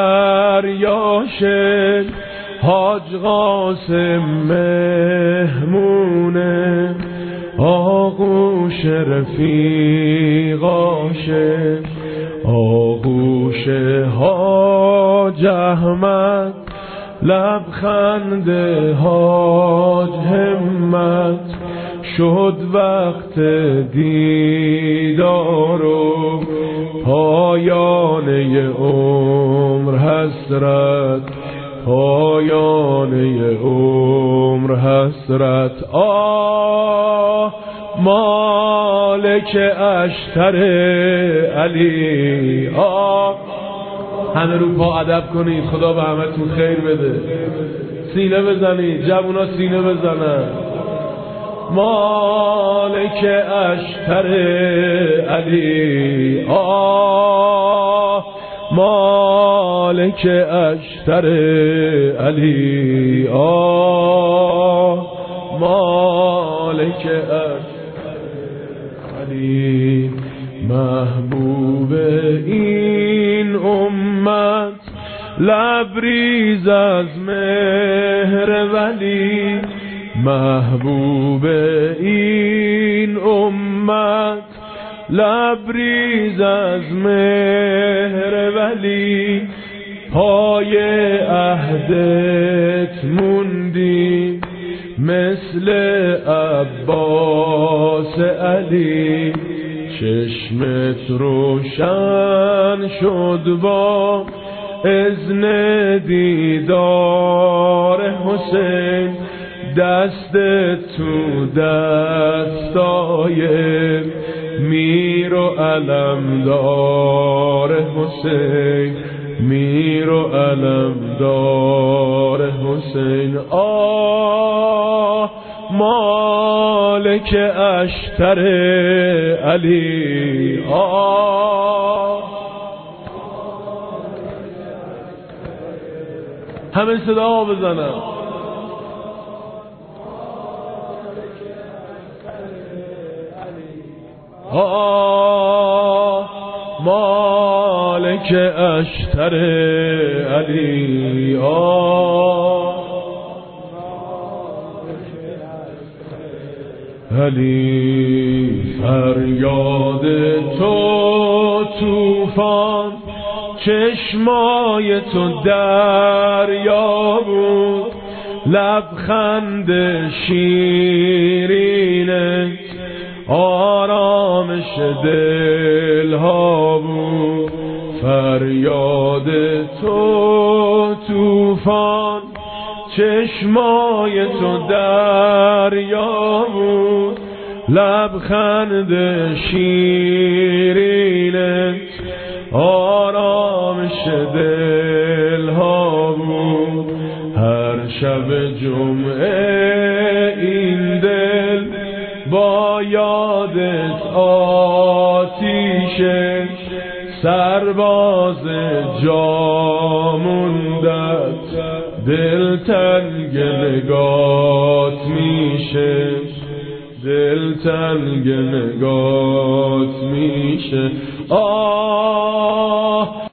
دریاشه، حاج قاسم مهمونه آغوش رفیقاشه. آغوش حاج احمد، لبخند حاج همت، شد وقت دیدار و پایانه عمر حسرت، پایانه عمر حسرت. آه مالک اشتر علی، آه. همه رو پا ادب کنید، خدا به همتون خیر بده. سینه بزنید، جوونا سینه بزنن. مالک اشتر علی، آه مالک مالک اشتر علی، مالک اشتر علی، محبوب این امت، لبریز از مهر ولی، محبوب این امت، لبریز از مهر ولی، پای عهدت موندی مثل عباس علی، چشمت روشن شد با اذن دیدار حسین، دست تو دستای میر و علمدار حسین، میر و علمدار حسین. مالک اشتر علی، همه صدا بزنم. مالک اشتر علی، علی، فریاد تو طوفان، چشمای تو دریا بود، لبخند شیرینت آرامش دلها بود. فریاد تو طوفان، چشمای تو دریا بود، لبخند شیرینت آرامش دلها بود. هر شب جمعه این دل با یادت آتیشه، سرباز جا موندت دل تنگ نگات میشه، دل تنگ نگات میشه.